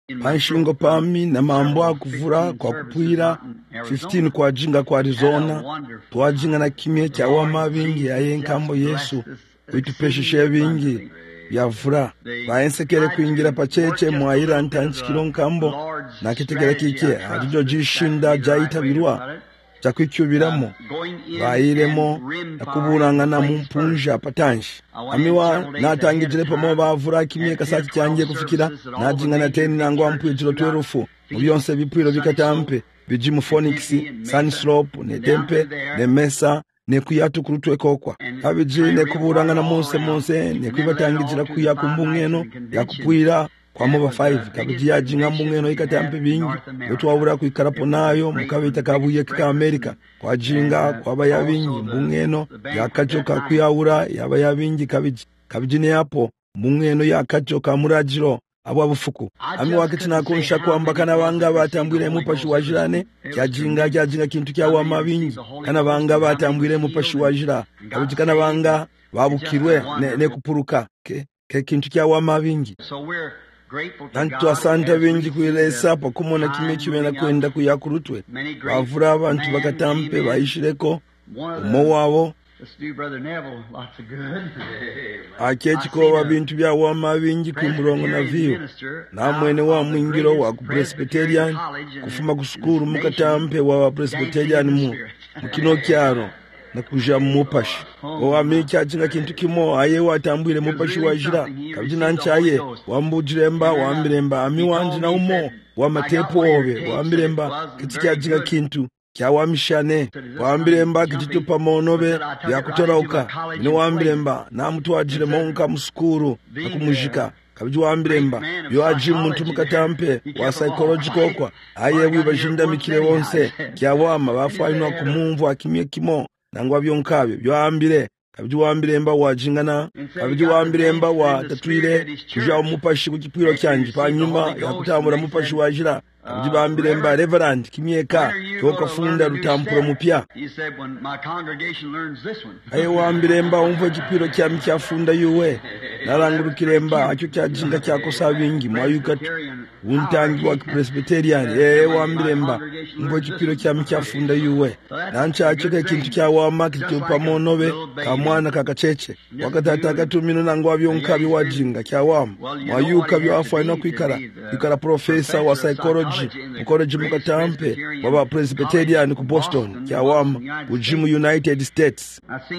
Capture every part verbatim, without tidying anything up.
panshingo pami na mambo akuvura kwa kupwira fifteen kwa jinga kwa Arizona twajinga na kimye kya wama bingi ayenkambo Yesu witupeshishe bingi yavura baensekere kuingira pacheche mwaira ntanchikiro nkambo na kitegera kike arijo jishinda jaitabirwa chakwikubiramo bairemo akuburangana mumpunja patanshi amiwa natangijire pamo bavura kimye kasaki cyangiye kufikira najinga na teni nangwa mpwijiro twerufu byonse bipwiro bikatampe bijimu Phoenix Sunslope ne Tempe ne Mesa ne kuyatu kurutwe kokwa kabiji ne kuburangana munse munse ne kwibatangijira kuya kumbungeno yakupwira kwa moba five kabiji yajinga mbungeno ikatampe bingi yotwabura kwikarapo nayo mukabita kabuye ka America kwa jinga kwa baya bingi mbungeno yakachoka kuyawura yaba yabingi kabiji kabiji ne yapo mbungeno yakachoka murajiro abo abufuku ami wakati nakunsha kwamba kana banga batambwire mupashi wajirane kyajinga kyajinga kintu kya wa mabingi kana banga batambwire mupashi wajira kabiji kana banga babukirwe ne, ne kupuruka ke, ke kintu kya wa mabingi nantu asante bingi kuilesa pa kumona kimye kimena kwenda kuyakurutwe bavura abantu bakatampe bayishireko umo wabo akechiko babintu bya wama bingi kumurongo na vio na mwene wa mwingiro wa Presbyterian kufuma kusukuru mukatampe wa Presbyterian mu mukino kyaro na kuja mupashi wa miki chinga kintu kimo aye watambwire mupashi wajira kabjina nchaye wambujiremba wambiremba ami wanje na umo wa matepo obe wambiremba kitikya jinga kintu kya wamishane wambiremba kititupa monobe yakutorauka ni wambiremba na mtu wajire monka musukuru akumujika kabji wambiremba yo aji muntu mukatampe wa psychological kwa aye wibajinda mikire wonse kya wama bafaino kumumvu akimye kimo nangwa byonkabe byo ambire kabji wambiremba wajingana kabji wambiremba wa tatwire kuja umupashi kukipiro kyanje panyuma yakutambura mupashi wajira kabji bambiremba reverend kimyeka toka funda rutampuro mupya aye wambiremba umvo kipiro kyami kyafunda yuwe narangurukiremba acyo kyajinga cyakosa bingi mwayuka untangi wa Presbyterian eh wambiremba umvo kipiro kyami cyafunda yuwe nancha acyo kintu kya wama kitupa monobe kamwana kakacheche wakatata katumino nangwa byonkabi wajinga kya wama mwayuka byafana kwikara kwikara professor wa psychology mukoreji mukatampe baba Presbyterian ku Boston kya wama ujimu United States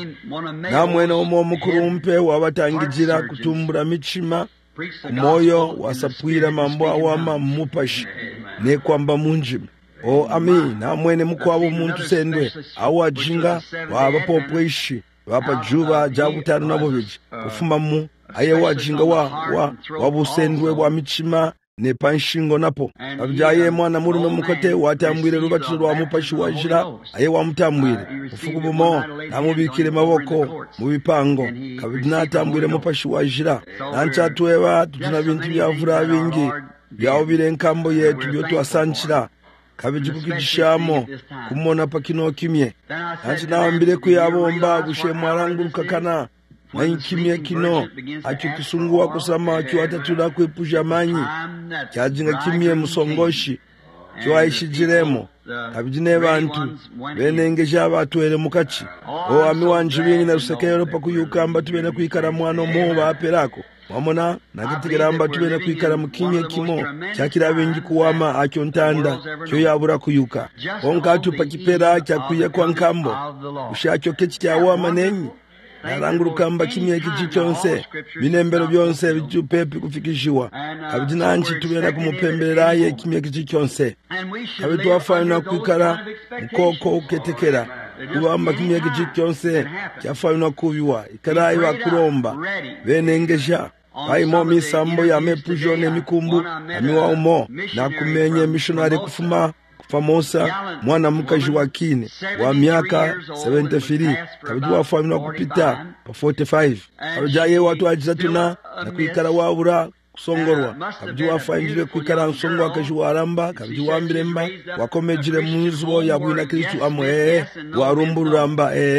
na mwene omo mukurumpe wabatangijira kutumbura michima moyo wasapwira mambo awama mupashi ne kwamba munjimu o ami na mwene mukwabo muntu sendwe awajinga wabapopweshi wapa juba jabutano nabo biji kufuma mu aye wajinga wa wa wabusendwe wa michima ne panshingo napo abjaye mwana murume mukote watambwire rubatiro rwa mupashi wajira aye wamutambwire ufukubumo namubikire maboko mu bipango kabidina tambwire mupashi wajira nancha tweba tutuna bintu byavura bingi byawo birenkambo yetu byo twasanchira kabiji kukijishamo kumona pakino kimye nanchi naambire kuyabomba bushe mwaranguruka kana na kimye kino acho kisungua kusama acho atatula kwepusha manyi kyajinga kimye musongoshi cyo ayishijiremo kabijine bantu benengeje abatwere mukachi o ami wanje bingi na rusekero pakuyukamba tubena kwikara mwana mo baperako wamona nakitigiramba tubena kwikara mukimye kimo cyakira bingi kuwama acyo ntanda cyo yabura kuyuka onka tupakipera cyakuye kwa nkambo ushacyo kechi cyawama nenyi narangurukamba kimye kichi cyonse binembero byonse bijupepi kufikishiwa kabijinanchi tubena kumupembera ye kimye kichi cyonse kabitu wafana kwikara mukoko uketekera kubamba kimye kichi cyonse cyafana kubiwa ikarayi bakuromba benengesha bayimo misambo ya mepujone mikumbu amiwa umo na kumenye missionary kufuma famosa mwana mukaji wa kine wa miaka seventy-three kabidi wafamina kupita pa forty-five kabijaye watu ajizatuna na kuikara wabura kusongorwa kabidi wafangire kuikara nsongwa kaji waramba kabidi wambiremba wakomejire muzubo ya bwina Kristu amwe warumburamba eh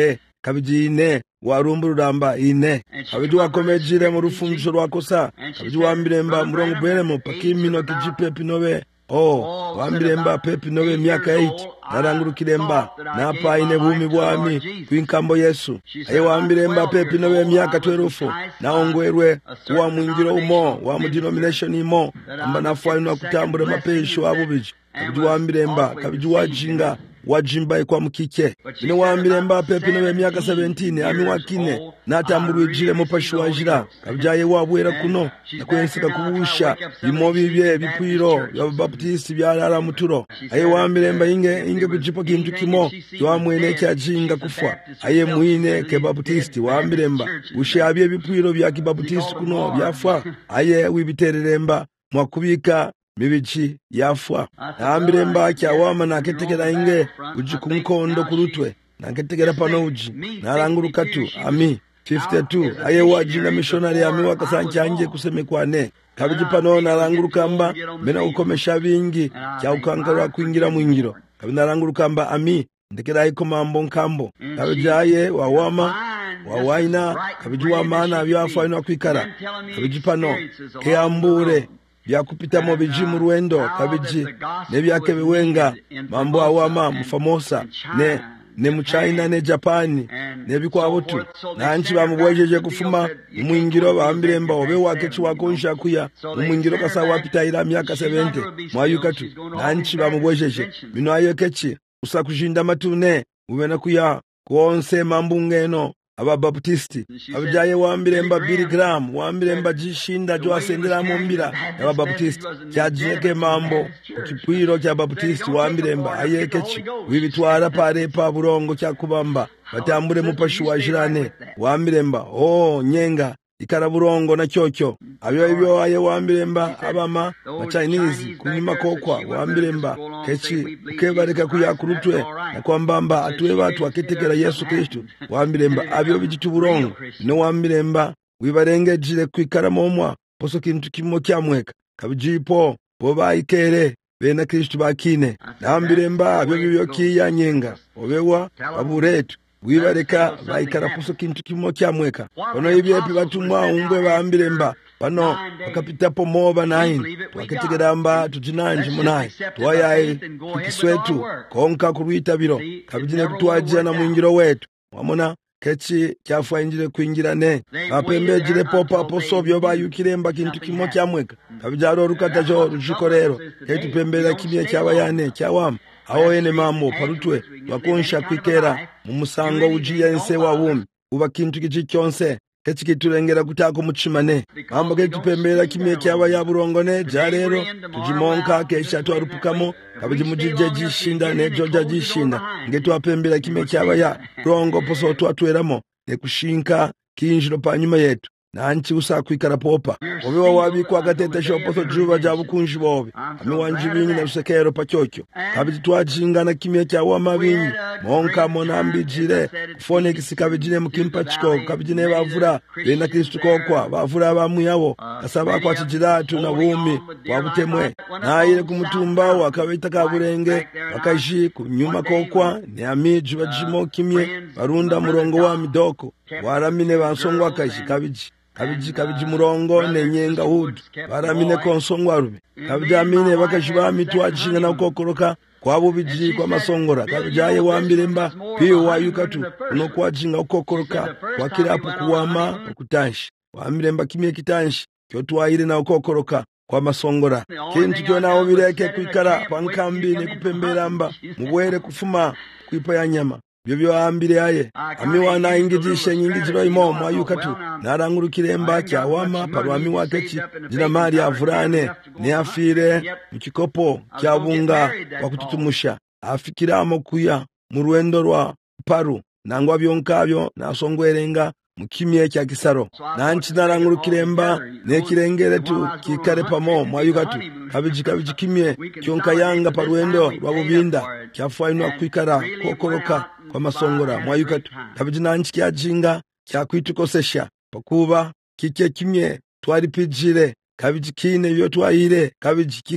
kabiji ine warumbururamba ine kabiji wakomejire mu rufunzo rwakosa kabiji wambiremba murongo bweremo pakimino kijipe pinobe oh wambiremba pepi nobe myaka eight narangurukiremba napa ine bumi bwami kwinkambo Yesu aye wambiremba pepi nobe myaka twelve naongwerwe kuwa mwingiro umo wa mu denomination imo amba nafaino kutambura mapesho abubiji kabiji wambiremba kabiji wajinga wajimba kwa mkike ine wambiremba pepi nobe myaka seventeen ami wakine natamburijire mu pashuwajira kabjaye wabwera kuno nakwensika kubusha bimobi bye bipwiro ya baptist byarara muturo aye wambiremba inge inge kujipo kintu kimo twamwene cyajinga kufa aye muine ke baptist wambiremba ushabye bipwiro bya kibaptist kuno byafa aye wibitereremba mwakubika mibichi yafwa ambiremba cyawama naketekera inge uji kumkondo kurutwe naketekera pano uji naranguruka tu ami fifty-two aye wajinga missionary ami wakasancyanje kusemekwane kabiji pano naranguruka mba mena ukomesha bingi cyaukankara kwingira mwingiro kabina naranguruka mba ami ndekera iko mambo nkambo kabijaye wawama wawaina kabiji wamana byafwa ino kwikara kabiji pano keambure byakupita mu biji mu ruendo kabiji ne byake biwenga mambo awama mufamosa ne ne mu China ne Japan ne bikwabutu nanchi bamubwejeje kufuma mwingiro bambiremba obe wake chiwakonsha kuya mwingiro kasa wapita ila myaka seventy mwayukatu nanchi bamubwejeje bino ayekechi usakujinda matune ubena kuya konse mambungeno aba baptisti abajaye wambiremba Billy Graham wambiremba jishinda jo asendera mu mbira aba baptisti cyajeke mambo kipwiro cya baptisti wambiremba ayekechi wibitwara pare pa burongo cyakubamba batambure mu pashu wajirane wambiremba oh nyenga ikara burongo na cyocyo abyo ibyo aye wambiremba abama na Chinese kunyima kokwa wambiremba kechi kebareka kuyakurutwe na kwambamba atuwe batu akitekera Yesu Kristo wambiremba abyo bijitu burongo no wambiremba wibarengejire kwikara momwa poso kintu kimo cyamweka kabijipo boba ikere bena Kristo bakine nambiremba abyo bibyo kiyanyenga obewa aburetu wibareka baikara poso kintu kimo cyamweka ono ibyepi batumwa ungwe bambiremba pano bakapita pomoba nine twaketegeramba tujinanje munaye twayaye kiswetu konka kuruitabiro kabijine kutwajja na mwingiro wetu wamona kechi cyafwa injire kwingirane bapembejire popa poso byo bayukiremba kintu kimo cyamweka kabijaro rukatajo rujikorero ketu pembera kimye cyabayane cyawama aho ene mambo parutwe bakonsha kwikera mu musango ujiya ense wa wumi uba kintu kici cyonse kechi kiturengera kutako mucimane mambo ketupembera kimye cyaba yaburongone ja rero tujimonka kesha twarupukamo kabiji mujije jishinda ne joja jishinda ngetu apembera kimye cyaba ya rongo poso twatweramo ne kushinka kinjiro panyuma yetu nanchi usakwikara popa obe wabikwa gatete shopoto juba jabukunji bobe ami wanjibinyi na usekero pacyocyo kabiji twajingana kimye cyawa mabinyi monka monambijire fone kisikabijine mukimpachiko kabijine bavura bena Kristo kokwa bavura bamuyabo kasaba kwa kijiratu na bumi wabutemwe naire kumutumba wakabita kaburenge bakaji kunyuma kokwa ne amiju bajimo kimye barunda murongo wa midoko waramine bansongwa kaji kabiji kabiji kabiji murongo nenyenga hudu baramine konsongwa rube kabijamine bakashiba mitwa jinga na ukokoroka kwabo biji kwa masongora kabijaye wambiremba piyo wayukatu uno kwa jinga ukokoroka kwa kirapo kuwama kutanshi wambiremba kimye kitanshi kyo twaire na ukokoroka kwa masongora kintu kyo nawo bireke kwikara pankambi ne kupemberamba mubwere kufuma kwipa ya nyama byo ambire aye ami wana ingijishe nyingijiro imo mwayukatu narangurukiremba cyawama parwami wakechi jina mari avurane ne afire mukikopo cyabunga bakututumusha afikiramo kuya mu ruendo rwa paru nangwa byonkabyo nasongwerenga mukimye cya kisaro nanchi narangurukiremba ne kirengere tu kikare pamo mwayukatu kabiji kabiji kimye cyonka yanga parwendo rwabubinda cyafwainwa kwikara kokoroka kwa masongora mwayukatu kabiji nanchi kyajinga cyakwitukosesha pakuba kike kimye twari pijire kabiji kine byo twayire kabiji kika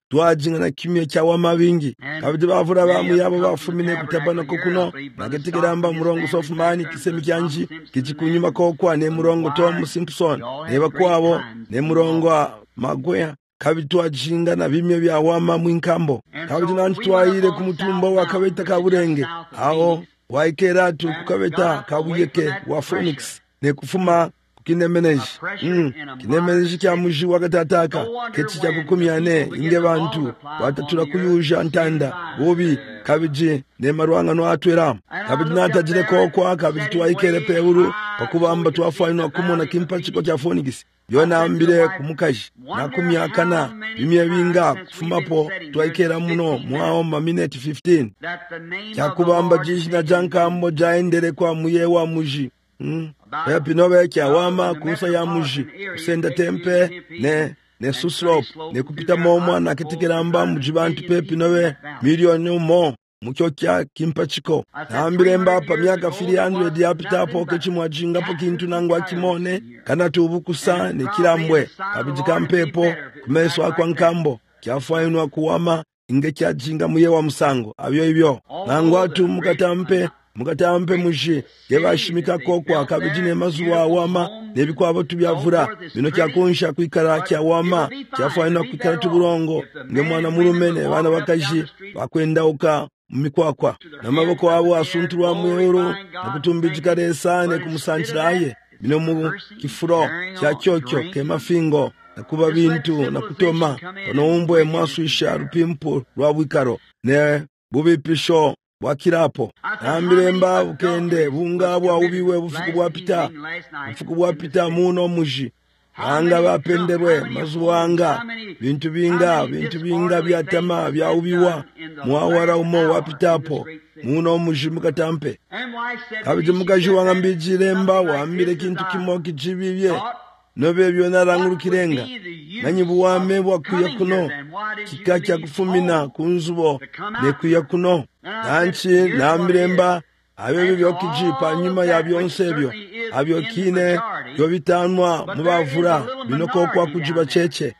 twajinga na kimye kya wama bingi kabiti bavura bamu yabo bafumine kutabanako kuno naketekeramba murongo Sofumani kisemi kyanji kichikunyuma kokwa ne murongo Tom Simpson neba kwabo ne murongo Magwea kabiti twajinga na bimye bya wama mwinkambo kabiti nanti twayire ku mutumba wa Kabeta Kaburenge aho waikeratu kukabeta kabuyeke wa Phoenix ne kufuma kinemeneji mm. kinemeneji kya muji wakatataka kechi kya kukumyane inge bantu watatula kuyuja ntanda bobi kabiji ne marwanga no atwera kabiji natajire kokwa kabiji twaikere peuru pakubamba twafaino kumona kimpachiko kya Phoenix yona ambire kumukaji na kumyakana bimye binga kufumapo twaikera muno mwao ma minute fifteen kya kubamba jishina jankambo jaendere kwa muyewa muji mm. Pepi nobe kya wama kusa ya muji kusenda tempe ne ne Suslop ne kupita momwa na kitikiramba mujibantu pepi nobe milioni mo mukyo kya kimpachiko naambire mbapa myaka fili hundred yapita po kechimwa jinga po kintu nangwa kimone kana tubukusa ne kilambwe abijika mpepo kumeswa kwa nkambo kyafainwa kuwama inge kya jinga muye wa musango abyo ibyo nangwa tu mukatampe mukatampe mushi yebashimika kokwa kabijine mazuwa wama nebikwabo tubyavura bino kyakunsha kwikara kya wama kyafaina kwikara tuburongo nge mwana mulumene bana bakaji bakwenda uka mikwakwa namaboko abo asunturwa muyoro nakutumbijika resane kumusanchiraye bino mu kifuro kya kyokyo kemafingo nakuba bintu nakutoma onombwe mwaswisha rupimpo rwabwikaro ne bubipisho wakirapo ambiremba ukende bunga bwa ubiwe bufuku bwa pita bufuku bwa pita muno muji anga bapenderwe mazuwanga bintu binga bintu binga byatama bya ubiwa mwawara umo wapitapo muno muji mukatampe kabije mukaji wangambijiremba wambire kintu kimoki jibibye nobe byona rangurukirenga nanyibu wame bwakuya kuno kikakya kufumina kunzubo ne kuya kuno nanchi namiremba abyo byokijipa nyuma ya byonse byo abyo kine byo bitanwa mubavura binoko kwa kujiba cheche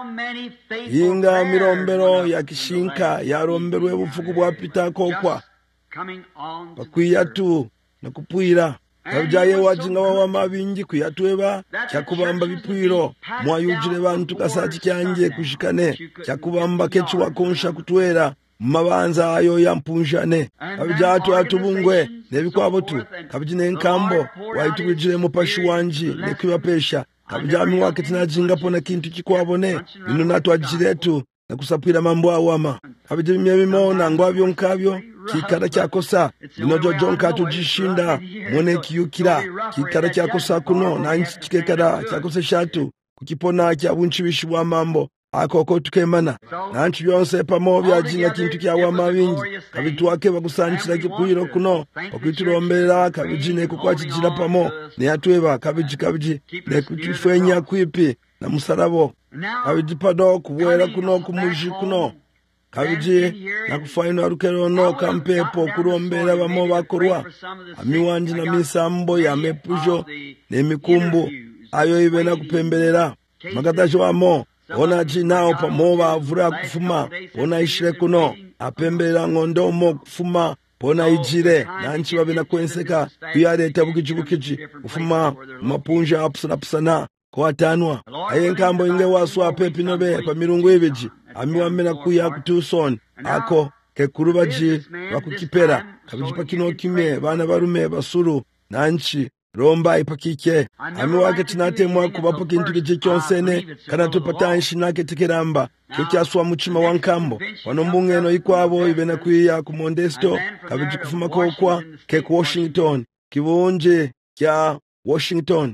inga mirombero ya kishinka ya romberwe bufuku bwa pita kokwa bakwiya tu nakupwira kabjaye wajinga wa mabingi kuyatweba cyakubamba bipwiro mwayujire bantu kasati cyanje kushikane cyakubamba kechi wakonsha kutwera mabanza ayo yampunjane kabjatu atubungwe nebikwabo tu kabjine nkambo wayitubijire mu pashi wanji nekubapesha kabjami wake tinajinga pona kintu kikwabone bino natwajiretu nakusapira mambo awama kabije bimyemona ngwabyo nkabyo kikara cyakosa binojo jonka tujishinda mone kiyukira kikara cyakosa kuno nanchi kikekara cyakosa shatu kukipona kya bunchi bishwa mambo akoko tukemana nanchi byonse pamo byajinga kintu kya wama bingi kabitwake bagusanchira kikuiro kuno okwituromberera kabijine kukwakijira pamo ne yatweba kabiji kabiji ne kutifenya kwipi na musarabo kabijipado kubwera kuno kumuji kuno kabiji nakufaino arukero no kampepo kurombera bamo bakorwa amiwanji na misambo ya mepujo nemikumbu ayo ibena kupemberera makatacho wamo ona jinao pamo bavura kufuma ona ishire kuno apemberera ngondo mo kufuma pona ijire nanchi babena kwenseka kuyareta bukijibukiji kufuma mapunja apsana apsana kwa tanwa ayenkambo inge waswa pepi nobe pa mirungu ibiji amiwamena kuya kutuson ako kekurubaji bakukipera kabijipa kino kime bana barume basuru nanchi romba ipakike amiwake tinatemwa kubapo kintu kije kyonsene kana tupatanshi nake tikeramba kyo kyaswa muchima wankambo wanombungeno ikwabo ibena kuya ku Modesto kabiji kufuma kokwa ke Washington kibonje kya Washington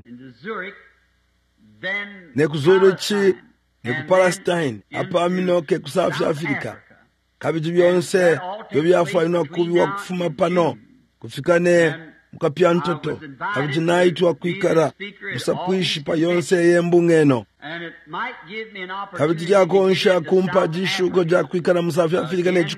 ne kuzurichi ne ku Palestine apa aminoke ku South Africa kabiji byonse byo byafaino kubiwa kufuma pano kufikane mukapyantoto kabiji naitwa kwikara musapwishi pa yonse yembungeno kabiji yakonsha kumpa jishuko ja kwikara mu South Africa ne chikwabo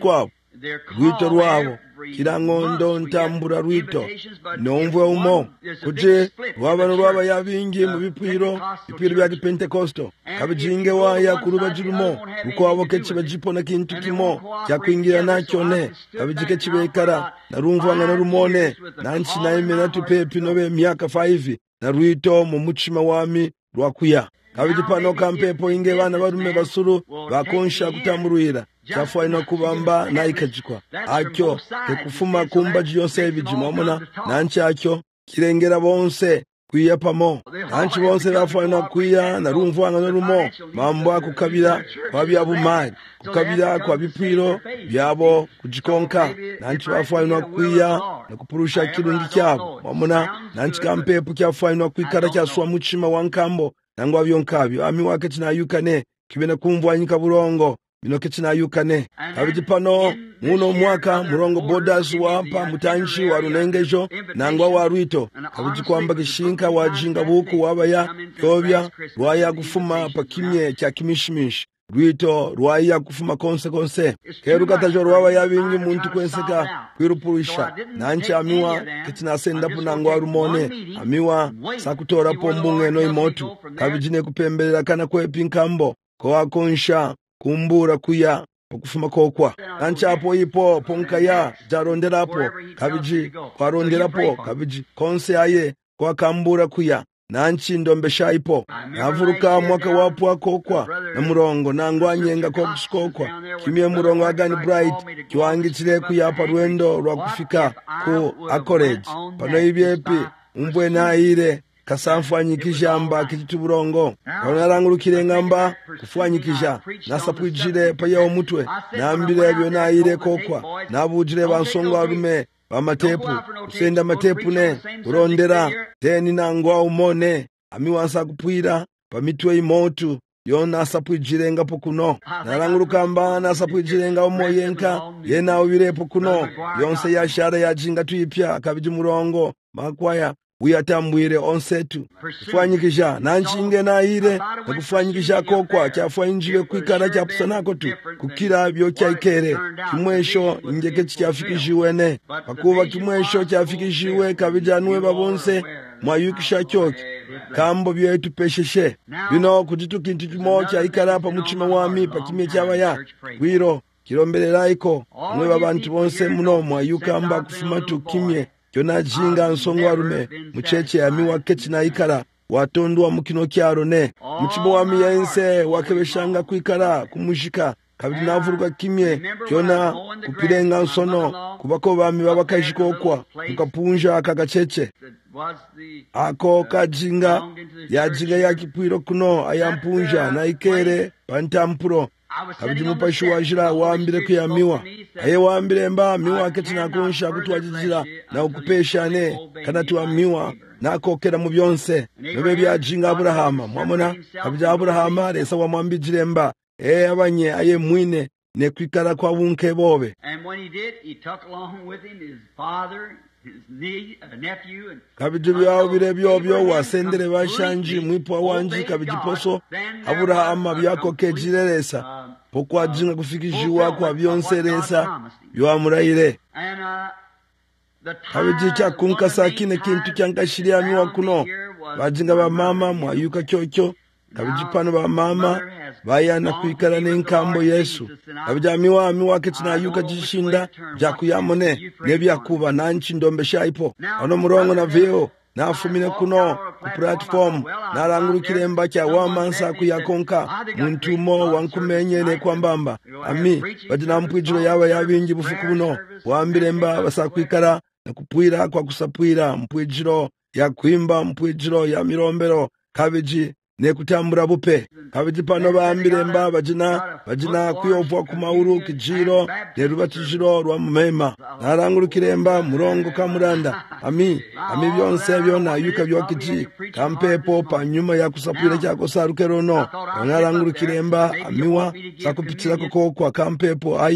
rwito rwabo kirang'ondo ntambura rwito nomvwe umo kuti rwabano rwaba yabingi mu bipwiro bipwiro bya kipentekosto kabijinge waya kuruba jirumo uko wabo kechi bajipona kintu kimo kyakwingira nakyone kabijike kibekara narumva ngana rumone nanchi naimena tupepi nobe myaka five na rwito mu muchima wami rwakuya kabijipano kampepo inge bana barume basuru bakonsha kutamurwira chafwa ino kubamba na ikajikwa akyo tekufuma kumba jiyose ibijimomona nanchi akyo kirengera bonse kuya pamo nanchi bonse bafwa ino kuya na rumva ngana rumo mambo kukabira kwa byabumari kukabira kwa bipwiro byabo kujikonka nanchi bafwa ino kuya na kupurusha kirundi kyabo momona nanchi kampepo kyafwa ino kwikara kyaswa muchima wankambo nangwa byonkabyo ami wake tinayukane kibena kumvwa nyika burongo binoke tinayukane kabiti pano muno mwaka murongo bodas wapa mutanchi wa runengejo nangwa wa rwito kabiti kwamba kishinka wajinga buku wabaya yobya rwaya kufuma pakimye kya kimishimishi rwito rwaya kufuma konse konse keruka tajo rwaba yabingi muntu kwenseka kwirupurisha nanchi amiwa kitinasenda punangwa rumone amiwa sakutora pombunge no imotu kabijine kupembelera kana kwepinkambo kwa konsha kumbura kuya okufuma kokwa nanchi apo ipo ponkaya jaronderapo kabiji kwaronderapo kabiji konse aye kwa kambura kuya nanchi ndombesha ipo navuruka mwaka wapo akokwa na murongo nangwa nyenga kwa kusikokwa kimye murongo agani bright kiwangitire kuyapa rwendo rwa kufika ku Anchorage pano ibyepi umbwe na ire kasamfanyikisha amba kitituburongo kanarangurukire ngamba kufanyikisha nasapwijire paya omutwe nambire byo na ire kokwa nabujire bansonga rume bamatepu usenda matepu ne urondera teni nangwa umone amiwansa kupwira pamitwe imotu yona asapwijirenga pokuno narangurukamba nasapwijirenga umoyenka yena ubirepo kuno yonse yashara yajinga tuipya kabiji murongo makwaya uyatambwire onsetu kufanyikisha nanchinge na ire na kufanyikisha kokwa kyafwa injiwe kwikara kyapusanako tu kukira byo kyaikere kimwesho ingeke kyafikishiwene pakuba kimwesho kyafikishiwe kabijanwe babonse mwayukisha kyoki kambo byetu pesheshe bino kutitu kintu kimo kyaikara pa muchima wami pakimye kyabaya wiro kiromberera iko mwe babantu bonse muno mwayukamba kufuma tu kimye kyona jinga nsongo arume mucheche amiwa ketina ikara watondwa mukino kyaro ne muchibo wami yense wakebeshanga kwikara kumushika kabiri navuruka kimye kyona kupirenga nsono kubako bami babakashikokwa mukapunja akagacheche ako kajinga yajinga yakipwiro kuno ayampunja na ikere pantampuro kabidi mupashi wajira wambire kuyamiwa aye wambire mba miwa ketina kunsha kutwajijira na ukupeshane kana tuamiwa nakokera mu byonse bebe byajinga Abrahama mwamona kabidi Abrahama resa wamwambijire mba eh abanye aye mwine ne kwikara kwa bunke bobe kabidi byawo bire byobyo wasendere bashanji mwipwa wanji kabidi poso Abrahama byako kejireresa pokwa jinga kufikishiwa kwa byonse resa byamurayire kabidi cha kunkasa kine kintu kyankashiria miwa kuno bajinga ba mama mwayuka kyokyo kabidi pano ba mama bayana kwikara n'inkambo Yesu kabidi miwa miwa ketina yuka jishinda jakuyamone nebyakuba nanchi ndombesha ipo ono murongo na veo nafumine kuno ku platform narangurukire mba kya wamansa kuyakonka muntumo wankumenyene kwambamba ami badina mpwijiro yaba yabingi bufuku buno wambire mba basakwikara na kupwira kwa kusapwira mpwijiro ya kuimba mpwijiro ya mirombero kabiji ne kutambura bupe kabidi pano bambire mba bajina bajina kuyovwa ku mauru kijiro ne rubatijiro rwa mumema narangurukire mba murongo kamuranda ami ami byonse byona yuka byokiji kampepo pa nyuma ya kusapwira cyako sarukerono narangurukire mba amiwa sakupitira koko kwa kampepo aye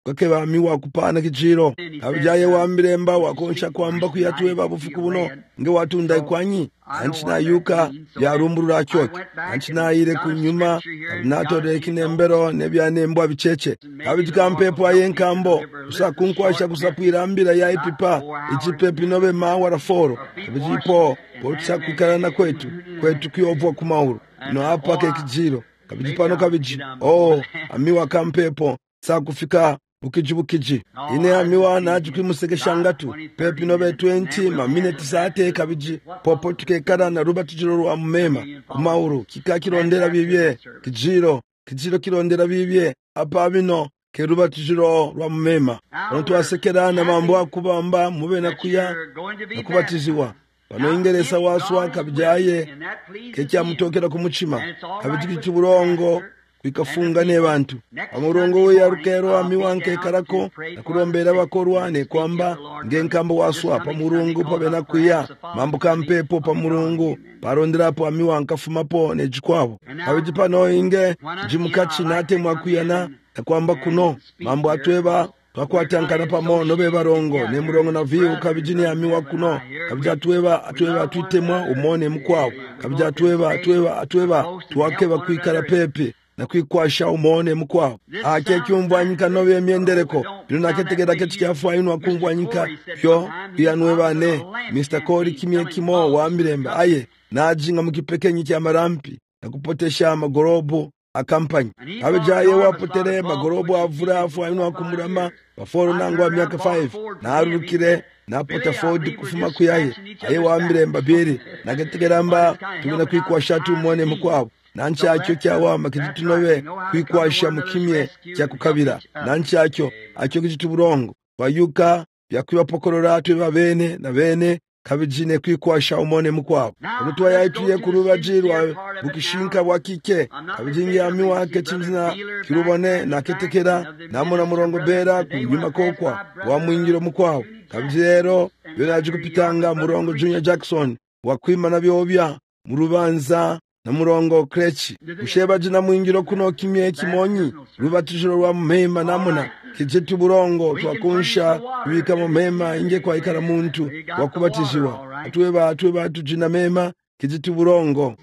kakeba miwa kupana kichiro kabijaye wambiremba wakonsha kwamba kuyatwe babufuku buno nge watunda ikwanyi anchina yuka byarumburura cyoke anchina ire kunyuma nato de kinembero nebyanembwa bicheche kabijika mpepo ayenkambo usakunkwasha kusapwira ambira ya ipipa ichipepi nobe mawara foro kabijipo potsa kukarana kwetu kwetu kiyovwa kumauru no hapa ke kijiro kabijipano kabiji oh amiwa kampepo sakufika bukiji bukiji ine amiwa naji kwimusekeshangatu pepi nobe twenty ma minute sate kabiji popo tukekara na ruba tujiro rwa mumema kumauru kika kirondera bibye kijiro kijiro kirondera bibye apa bino keruba tujiro rwa mumema onto asekera na mambo akubamba mube na kuya nakubatiziwa pano ingeresa waswa kabijaye kekya mutokera kumuchima kabijiki tuburongo kwikafunga ne bantu amurongo we yarukero amiwanke karako nakurombera bakorwa ne kwamba ngenkambo waswa pa murungu pa bena kuya mambo kampepo pa murungu parondera po amiwanka fumapo ne jikwabo kabijipa no inge jimukachi nate mwakuyana na kwamba kuno mambo atweba twakwatankana pamo nobe barongo ne murongo na viu kabijini amiwa kuno kabija tweba atweba atwitemwa umone mkwao kabija tweba atweba atweba twakeba kwikara pepe na kwikwasha umone mkwao ake kyumvanyika nobe emyendereko bino naketegera ketikyafu ino akumvanyika pyo byanwe bane Mister Kori kimye kimo wa mirembe aye najinga mukipekenyi kya marampi na kupotesha amagorobo akampanyi abejaye wapotere magorobo avura afu ino akumurama baforo nangwa myaka five na arukire na pota Ford kufuma kuyaye aye wa mirembe biri naketegera mba tubina kwikwasha tu umone mkwao nanchi akyo kyawa makijitunobe kwikwasha mukimye kya kukabira nanchi akyo akyo kijituburongo bayuka byakwibapokorora atwe bene na bene kabijine kwikwasha umone mkwabo umutwa yaituye kurubajirwa bukishinka bwakike kabijingi amiwa kechimzina kirubone na ketekera namona murongo bera kunyuma kokwa wa mwingiro mkwabo kabijero binaje kupitanga murongo Junior Jackson wakwima na byobya murubanza na murongo krechi usheba jina mwingiro kuno kimye kimonyi rubatijiro rwa mumema namuna kijitu burongo twakunsha bika mumema inge kwa ikara muntu wakubatiziwa atweba atweba tujina mema kijitu burongo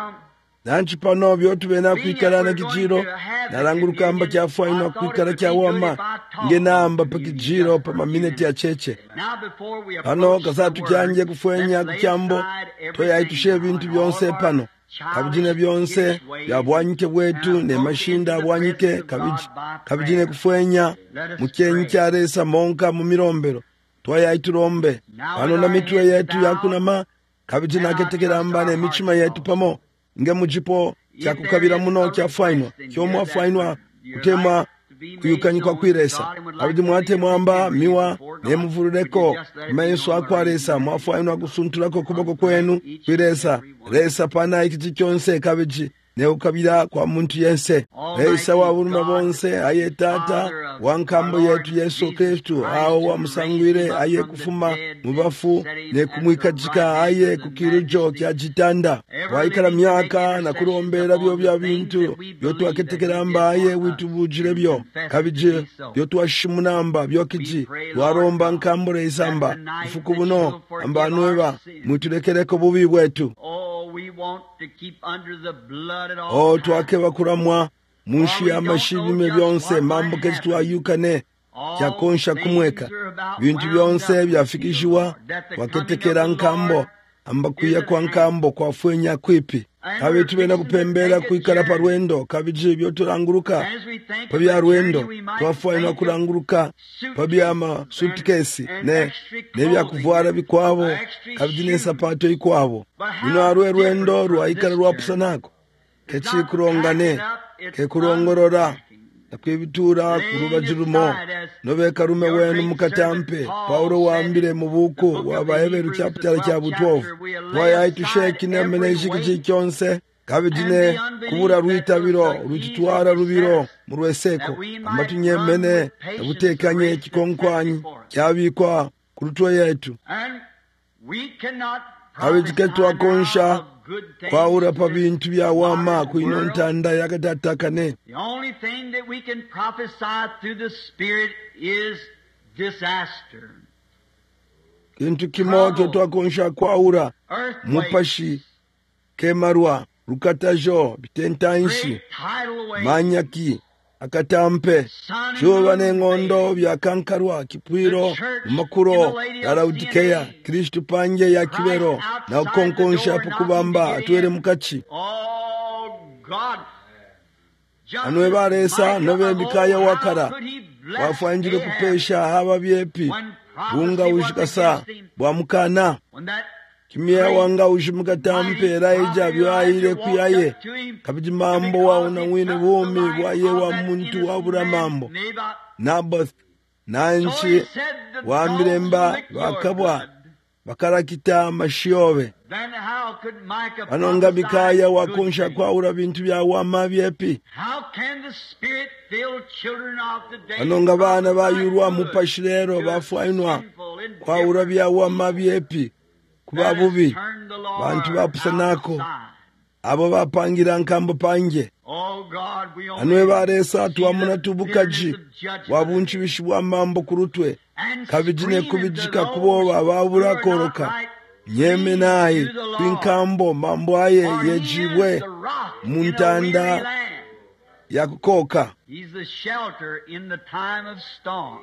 nanchi pano byotu bena kwikarana kijiro naranguruka amba kyafu ino kwikara kyawama nge namba pa kijiro pa mamineti ya cheche pano kasatu kyanje kufwenya kukyambo toya itushe bintu byonse pano kabijine byonse byabwanyike bwetu ne mashinda abwanyike kabiji kabijine kufwenya mukenyi kyaresa monka mu mirombero twaya iturombe pano na mitwe yetu yakunama kabijine aketekera mbane michima yetu pamo nge mujipo kyakukabira muno kyafainwa kyomwa fainwa kutema kuyukanyikwa kwiresa kabidi mwate mwamba miwa ne muvurureko menso akwaresa mwafainwa kusunturako kuboko kwenu kwiresa resa pana ikiti kyonse kabiji ne ukabira kwa muntu yense resa wa buruma bonse aye tata wankambo yetu Yesu Kristo awo wa musangwire aye kufuma mubafu ne kumwikajika aye kukirujo kya jitanda waikara myaka na kurombera byo bya bintu byotu aketekera mbaye witubujire byo kabije byotu ashimunamba byo kiji waromba nkambure isamba ufuku buno ambanweba muturekereko bubi bwetu o twakeba kuramwa munshi ya mashibime byonse mambo ketu ayukane kyakonsha kumweka bintu byonse byafikishiwa waketekera nkambo ambakuya kwa nkambo kwa fwenya kwipi kabitu bena kupembera kuikara pa rwendo kabiji byoturanguruka pabya rwendo twafwanya kuranguruka pabya ma suitcase ne nebya kuvwara bikwabo kabijine sapato ikwabo bino arwe rwendo rwaikara rwapusanako kechi kurongane ke kurongorora nakwibitura kurubajirumo nobe karume wenu mukatampe Paulo wambire mu buku wabaheberu chapter kya butwovu wayaitusheki nemenejiki cyonse kabijine kubura rwitabiro rutitwara rubiro mu rweseko amatunyemene abutekanye kikonkwanyi cyabikwa kurutwe yetu kabijike twakonsha kwaura pa bintu bya wama kuino ntanda yakatatakane. The only thing that we can prophesy through the Spirit is disaster. Kintu kimoto twakonsha kwaura mupashi kemarwa rukatajo bitentanshi manyaki akatampe shuba n'engondo byakankarwa kipwiro makuro Laodikeya Kristo panje ya kibero na ukonkonsha pukubamba atwere mukachi anwe baresa nobe mikaya wakara wafanjire kupesha haba byepi bunga ushikasa bwa mukana kimia wanga ushimukatampe raija byaire kuyaye kabiji mambo wa na wine bumi bwaye wa muntu wabura mambo Naboth nanchi wa miremba bakabwa bakarakita mashiobe anonga bikaya wakonsha kwaura bintu bya wama byepi anonga bana bayurwa mupashirero bafwainwa kwaura bya wama byepi kuba bubi bantu bapusanako abo bapangira nkambo panje anwe baresa tuamuna tubukaji wabunchi bishibwa mambo kurutwe kabijine kubijika kuboba babura koroka nyeme naye kwinkambo mambo aye yejibwe muntanda yakukoka. He's the shelter in the time of storm.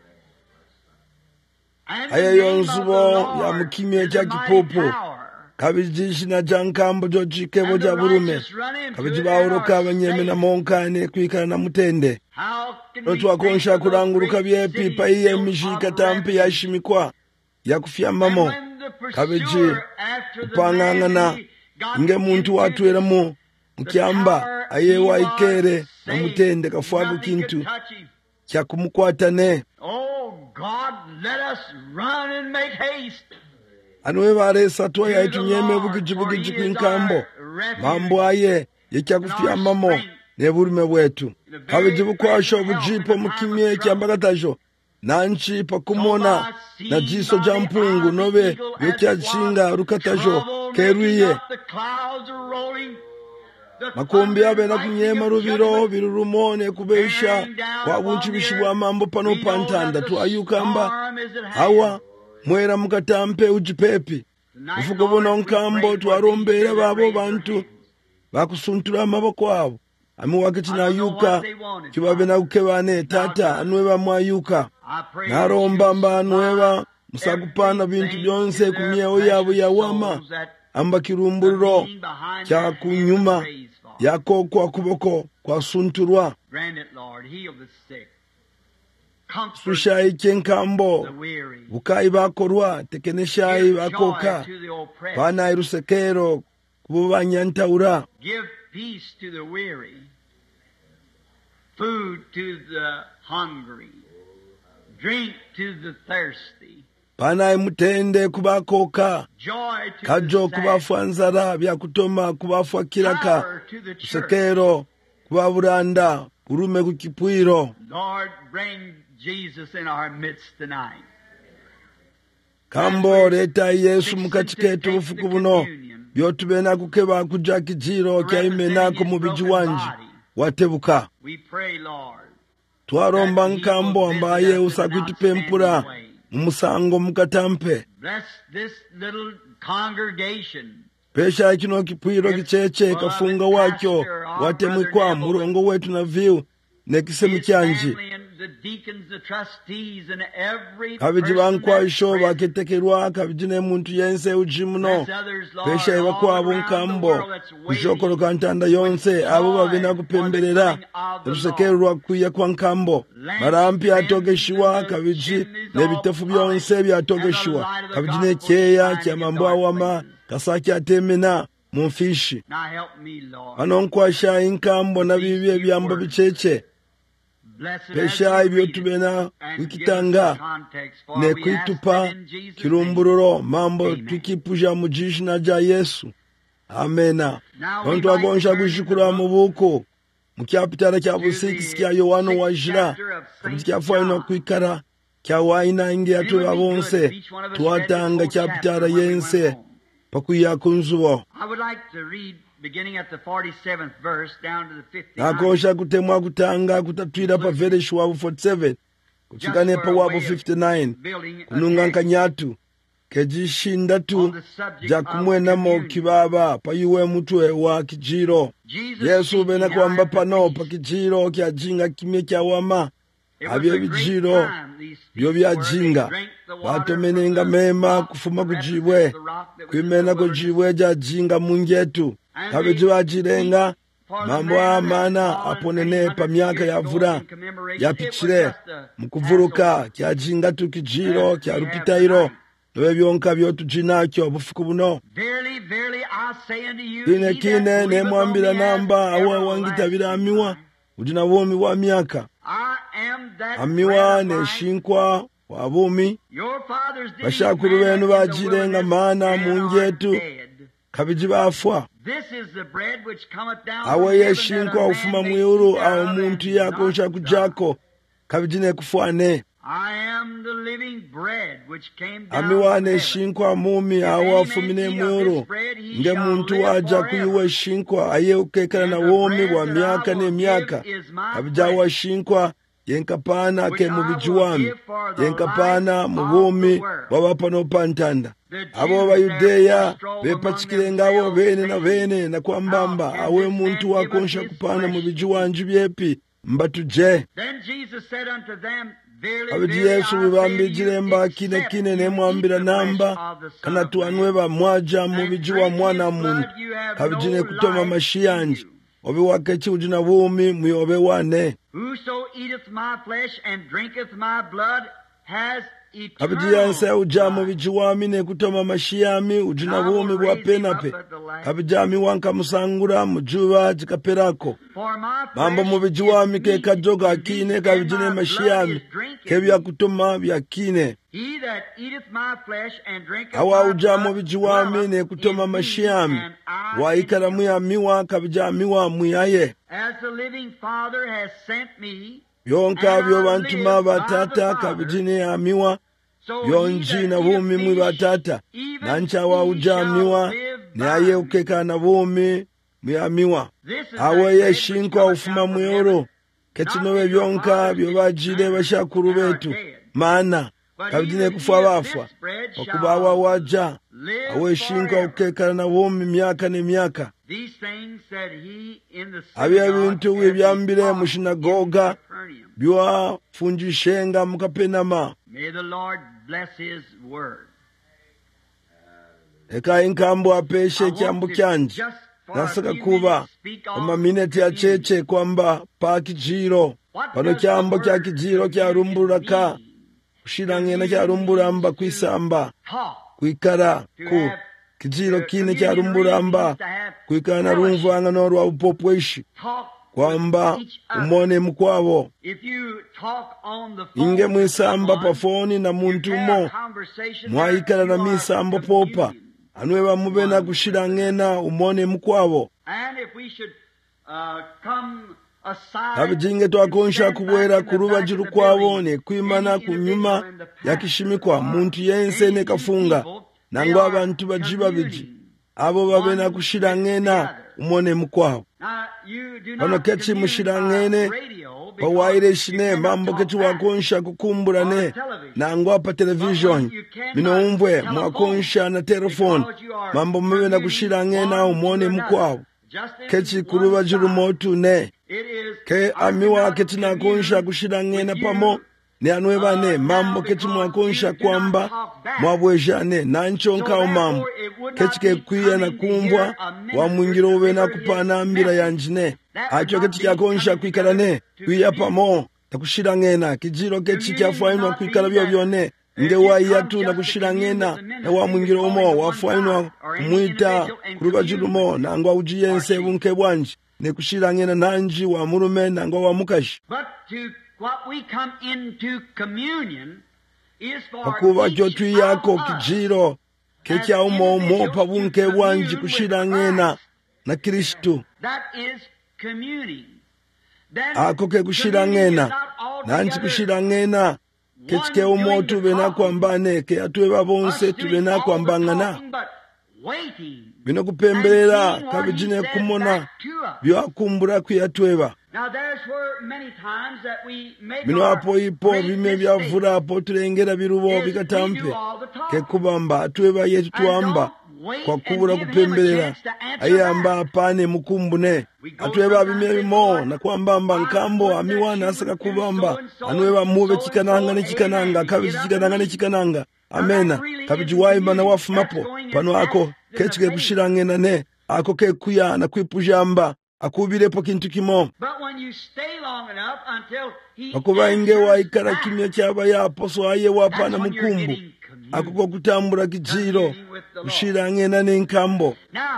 Aya yonzubo ya mukimye cha kipopo kabijishi na jankambo jojike boja burume kabijibauruka abanyeme na monkane kwikana na mutende otu akonsha kuranguruka byepi paiye mishika tampi yashimikwa yakufya mamo kabiji upangangana nge muntu watweramo mukyamba aye waikere na mutende kafwagu kintu kya kumukwatane. God, let us run and make haste. Anwe baresa twa ya tunyeme bugijibugiji kwinkambo mambo aye yekyakufya mamo neburume bwetu kabijibu kwasho bujipo mukimye kyambagatajo nanchi pakumona na jiso jampungu nobe yekyachinga rukatajo keruye makombi abe na kunyema rubiro birurumone kubesha kwa bunchi bishibwa mambo pano pantanda tu ayukamba hawa mwera mukatampe ujipepi ufuko bono nkambo twarombera babo bantu bakusuntura amaboko abo ami wakati na yuka kibabe na ukebane tata anwe bamwayuka naromba mba anweba musagupana bintu byonse kumyeho yabo ya wama amba kirumburiro kya kunyuma yako kwa kuboko kwa sunturwa sushayi kenkambo bukai bakorwa tekeneshayi bakoka bana irusekero kubanyantaura. Give peace to the weary, food to the hungry, drink to the thirsty. Pana imutende kubakoka kajo kubafwa nzara bya kutoma kubafwa kiraka sekero kubaburanda urume kukipwiro. Lord, bring Jesus in our midst tonight. Kambo leta Yesu mukachiketu ufuku buno byotubena kukeba kuja kijiro kya imenako mubiji wanji watebuka. We pray, Lord, twaromba nkambo ambaye usakwitupe mpura mumusango mukatampe. Bless this little congregation. Pesha kino kipwiro kicheche kafunga wakyo watemwikwa murongo wetu na viu nekisemu kyanji kabiji bankwasho baketekerwa kabiji ne muntu yense ujimuno pesha ibakwabo nkambo kushokoroka ntanda yonse abo babina kupemberera rusekerwa kuya kwa nkambo marampi atogeshiwa kabiji nebitefu byonse byatogeshiwa kabiji ne kyeya kya mambo awama kasaki atemena mumfishi anonkwasha inkambo na bibye byambo bicheche pesha ibyo tubena wikitanga ne kwitupa kirumbururo mambo tukipuja mujishi na ja Yesu. Amena. Onto agonsha gushikura mu buko mukyapitara kya busiki kya Yohano wajira kya fwaino kwikara kya waina inge atu abonse tuatanga kyapitara yense pakuyako nzuwo. I would like to read beginning at the forty-seventh verse down to the fifty-ninth. nakosha kutemwa kutanga kutatwira pa verse wabo forty-seven kuchikane pa wabo fifty-nine kununga nkanyatu kejishindatu jakumwenamo kibaba payuwe mutwe wa kijiro. Yesu bena kwamba pano pa kijiro kya jinga kimye kya wama abye bijiro byo bya jinga batomenenga mema kufuma kujibwe kwimena kujibwe ja jinga mungetu kabejiwa jirenga mambo amana aponene pa myaka ya vura yapichire mukuvuruka kya jinga tukijiro kya rupitairo nowe byonka byo tujinakyo bufuku buno. Kine kine nemwambira namba awe wangitabira amiwa ujina bomi wa myaka amiwa neshinkwa wa bomi bashakuru benu bajirenga mana mungetu kabiji bafwa awe yeshinkwa ufuma mwuru au muntu yako shakujako kabiji ne kufwane amiwa neshinkwa mumi awa fumine mwuru nge muntu waja kuyuwe shinkwa aye ukekana na womi wa miaka ne miaka kabija wa shinkwa yenkapana ke mubijuwami yenkapana mubumi wabapano pantanda abo bayudeya bepachikire ngabo bene na bene na kwambamba awe muntu wakonsha kupana mubijuwanji byepi mbatuje. Abidi Yesu bibambijire mba kine kine nemwambira namba kana tuanwe ba mwaja mubijuwa mwana muntu kabijine kutoma mashiyanji obi wakechi ujina bumi muyobe wane. Whoso eateth my flesh and drinketh my blood has kabidi yanse ujamo bijuwami ne kutoma mashiyami ujina bumi bwa penape kabijami wanka musangura mujuba jikaperako mambo mubijuwami ke kajoga kine kabijine mashiyami kebya kutoma bya kine awa ujamo bijuwami ne kutoma mashiyami wa ikaramu ya miwa kabijami wa muyaye yonka byo bantuma batata kabijine amiwa yonji na bumi mwi batata nancha wa ujamiwa ne aye ukeka na bumi mwi amiwa awe yeshinkwa ufuma mworo ketinowe byonka byo bajire bashakuru betu mana kabijine kufa bafwa okubawa waja awe shinkwa ukeka na bumi miaka ne miaka abya bintu wibyambire mu sinagoga bywa funjishenga mukapenama. May the Lord bless his word. Eka inkambo apeshe kyambu kyanji nasaka kuba kama mineti ya cheche kwamba pa kijiro pano kyambo kya kijiro kya rumburaka kushirangena kya rumburamba kwisamba kwikara ku kijiro kine kya rumburamba kwikana rumvanga norwa upopweshi kwamba umone mkwabo inge mwisamba pafoni na muntu mo mwaikala na misambo popa anwe bamube na kushirangena umone mkwabo kabijinge twakonsha kubwera kuruba jiru kwabo ne kwimana kunyuma yakishimikwa muntu yense ne kafunga nangwa abantu bajiba biji abo babe na kushirangena umone mkwabo pano kechi mushirangene pawaire shine mambo kechi wakonsha kukumburane nangwa pa television mino umvwe mwakonsha na telefone mambo mwe na kushirangena umone mkwabo kechi kuruba jiru motu ne ke amiwa kechi na konsha kushirangena pamo ne anwe bane mambo kechi mwakonsha kwamba mwabwejane nanchonka umambo kechi ke kuya na kumbwa wa mwingiro ube na kupana ambira yanjine acho kechi kia konsha kuikarane kuya pamo na kushirangena kijiro kechi kia fuainwa kuikara vyo vyone nge wa yatu na kushirangena na wa mwingiro umo wa fuainwa kumwita kuruba jirumo na angwa ujiyense unke wanji ne kushirangena nanji wa murume na angwa wa mukashi. What we come into communion is for pakuba jotu yako kijiro kekya umo umo pabunke wanji kushirangena na Kristu. That is communing. Ako ke kushirangena nanji kushirangena kechike umo tube na kwambane ke atwe babonse tube na kwambangana bino kupemberera kabijine kumona byakumbura kuyatweba bino apo ipo bime byavura apo tulengera birubo bikatampe kekubamba atweba yetu tuamba kwa kubura kupemberera ayamba apane mukumbune atweba bime bimo na kwambamba nkambo amiwana asaka kubamba anweba mube chikananga ne chikananga kabiji chikananga ne chikananga amena kabiji waimba na wafumapo pano ako kechike kushirangena ne ako kekuya na kwipujamba akubirepo kintu kimo akuba inge waikara kimya cyaba yapo so aye wapana mukumbu akuko kutambura kijiro kushirangena n'enkambo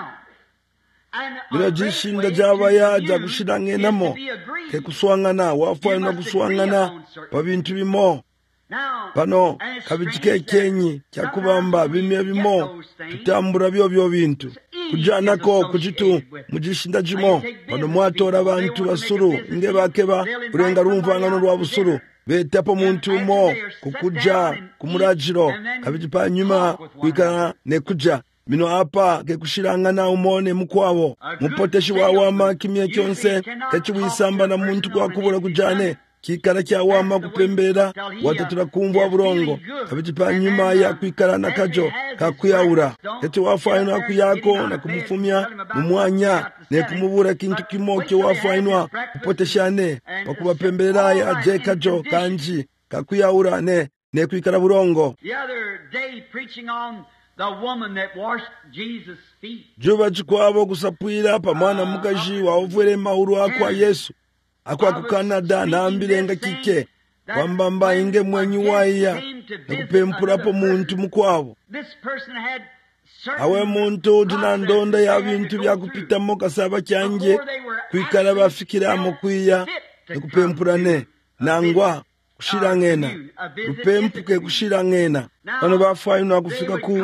bino jishinda jaba yaja kushirangenamo ke kuswangana wafana kuswangana pa bintu bimo pano kabijike kenyi cyakubamba bimye bimo tutambura byo byo bintu kujana ko kujitu mujishinda jimo pano mwatora abantu basuru nge bakeba urenga rumvangano rwa busuru betapo muntu mo kukuja kumurajiro kabijipa nyuma kwika ne kuja bino apa ke kushirangana umone mukwabo mupoteshi wawama kimye cyonse kechiwisamba na muntu kwa kubura kujane kikara kya wama kupembera watatura kumva burongo kabijipa nyuma ya kwikara na kajo kakuyaura kechi wafainwa kuyako na kumufumya mumwanya ne kumubura kintu kimoke wafainwa kupoteshane wakubapembera ya je kajo kanji kakuyaura ne ne kwikara burongo juba chikwabo kusapwira pa mwana mukaji waovwere mahuru akwa Yesu akwa ku Canada nambirenga kike kwambamba inge mwenyi waiya nakupempurapo muntu mukwabo awe muntu dina ndonda ya bintu byakupitamo kasaba cyanje kwikara bafikiramo kwiya nakupempurane nangwa kushirangena upempuke kushirangena bano bafaina kufika ku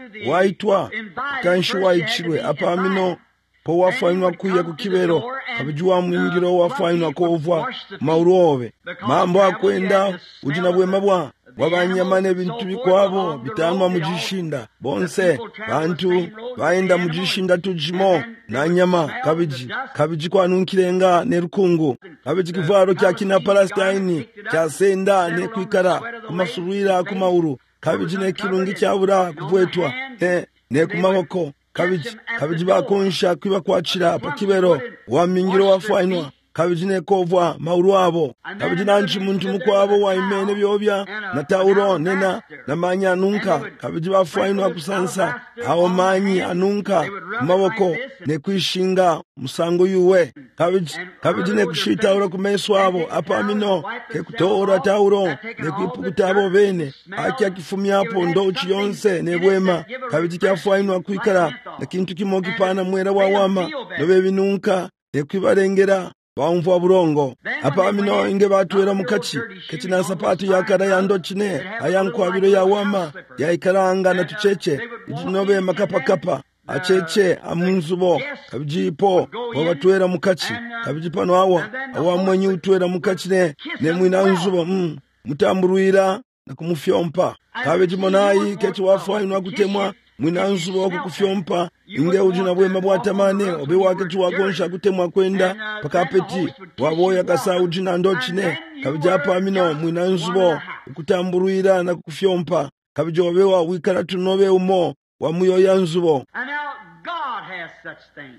waitwa kanshi waichirwe apa amino po wafainwa kuya kukibero kabijua mwingiro wafainwa kovwa maurobe mambo akwenda ujina bwema bwa wabanyamane bintu bikwabo bitanwa mujishinda bonse bantu baenda mujishinda tujimo na nyama kabiji kabiji kwa nunkirenga ne rukungu kabiji kivaro kya kina Palestine kya senda ne kwikara kumasurira kumauru kabiji ne kirungi cyabura kuvwetwa ne ne kumaboko kabiji kabiji bakonsha kwiba kwacira pakibero wa mingiro wafainwa kabiji ne kovwa mauru abo kabiji nanchi muntu mukwabo wa imene byobya na tauro nena na manya nunka kabiji bafainwa kusansa awo manyi anunka maboko ne kwishinga musango yuwe kabiji kabiji ne kushita ura kumeswa abo apa amino ke kutora tauro ne kwipukutabo bene akya kifumyapo ndochi yonse ne bwema kabiji kyafainwa kwikara na kintu kimoki pana mwera wawama nobe binunka ne kwibarengera baumva burongo apa amino inge batwera mukachi kechina sapatu yakara yandochine ayankwabiro ya wama ya ikaranga na tucheche ijinobe makapa kapa acheche amunzubo kabijipo wabatwera mukachi kabijipano awa awa mwenye utwera mukachi ne ne mwina nzubo mm mutamburuira na kumufyompa kabijimonayi kechi wafainwa kutemwa mwina nzubo wakukufyompa inge ujina bwema bwatamane obe wake tuwagonsha kutemwa kwenda pakapeti waboya kasa ujina ndochine kabijapa amino mwina nzubo ukutamburuira na kukufyompa kabijobewa wikara tunobe umo wa muyo ya nzubo. And now God has such things.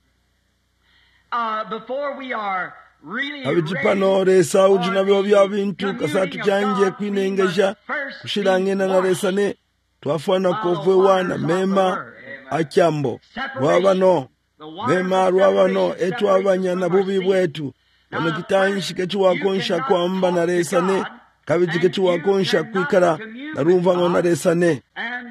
Uh, before we are really kabijipano resa ujina byo bya bintu kasatu cyanje kwinengesha kushirangena na resa ne twafana kovwe wana mema akyambo rwabano mema rwabano etu abanyana bubi bwetu ono kitanshi ketu wakonsha kwamba na resa ne kabiji ketu wakonsha kwikara narumva ngona resa ne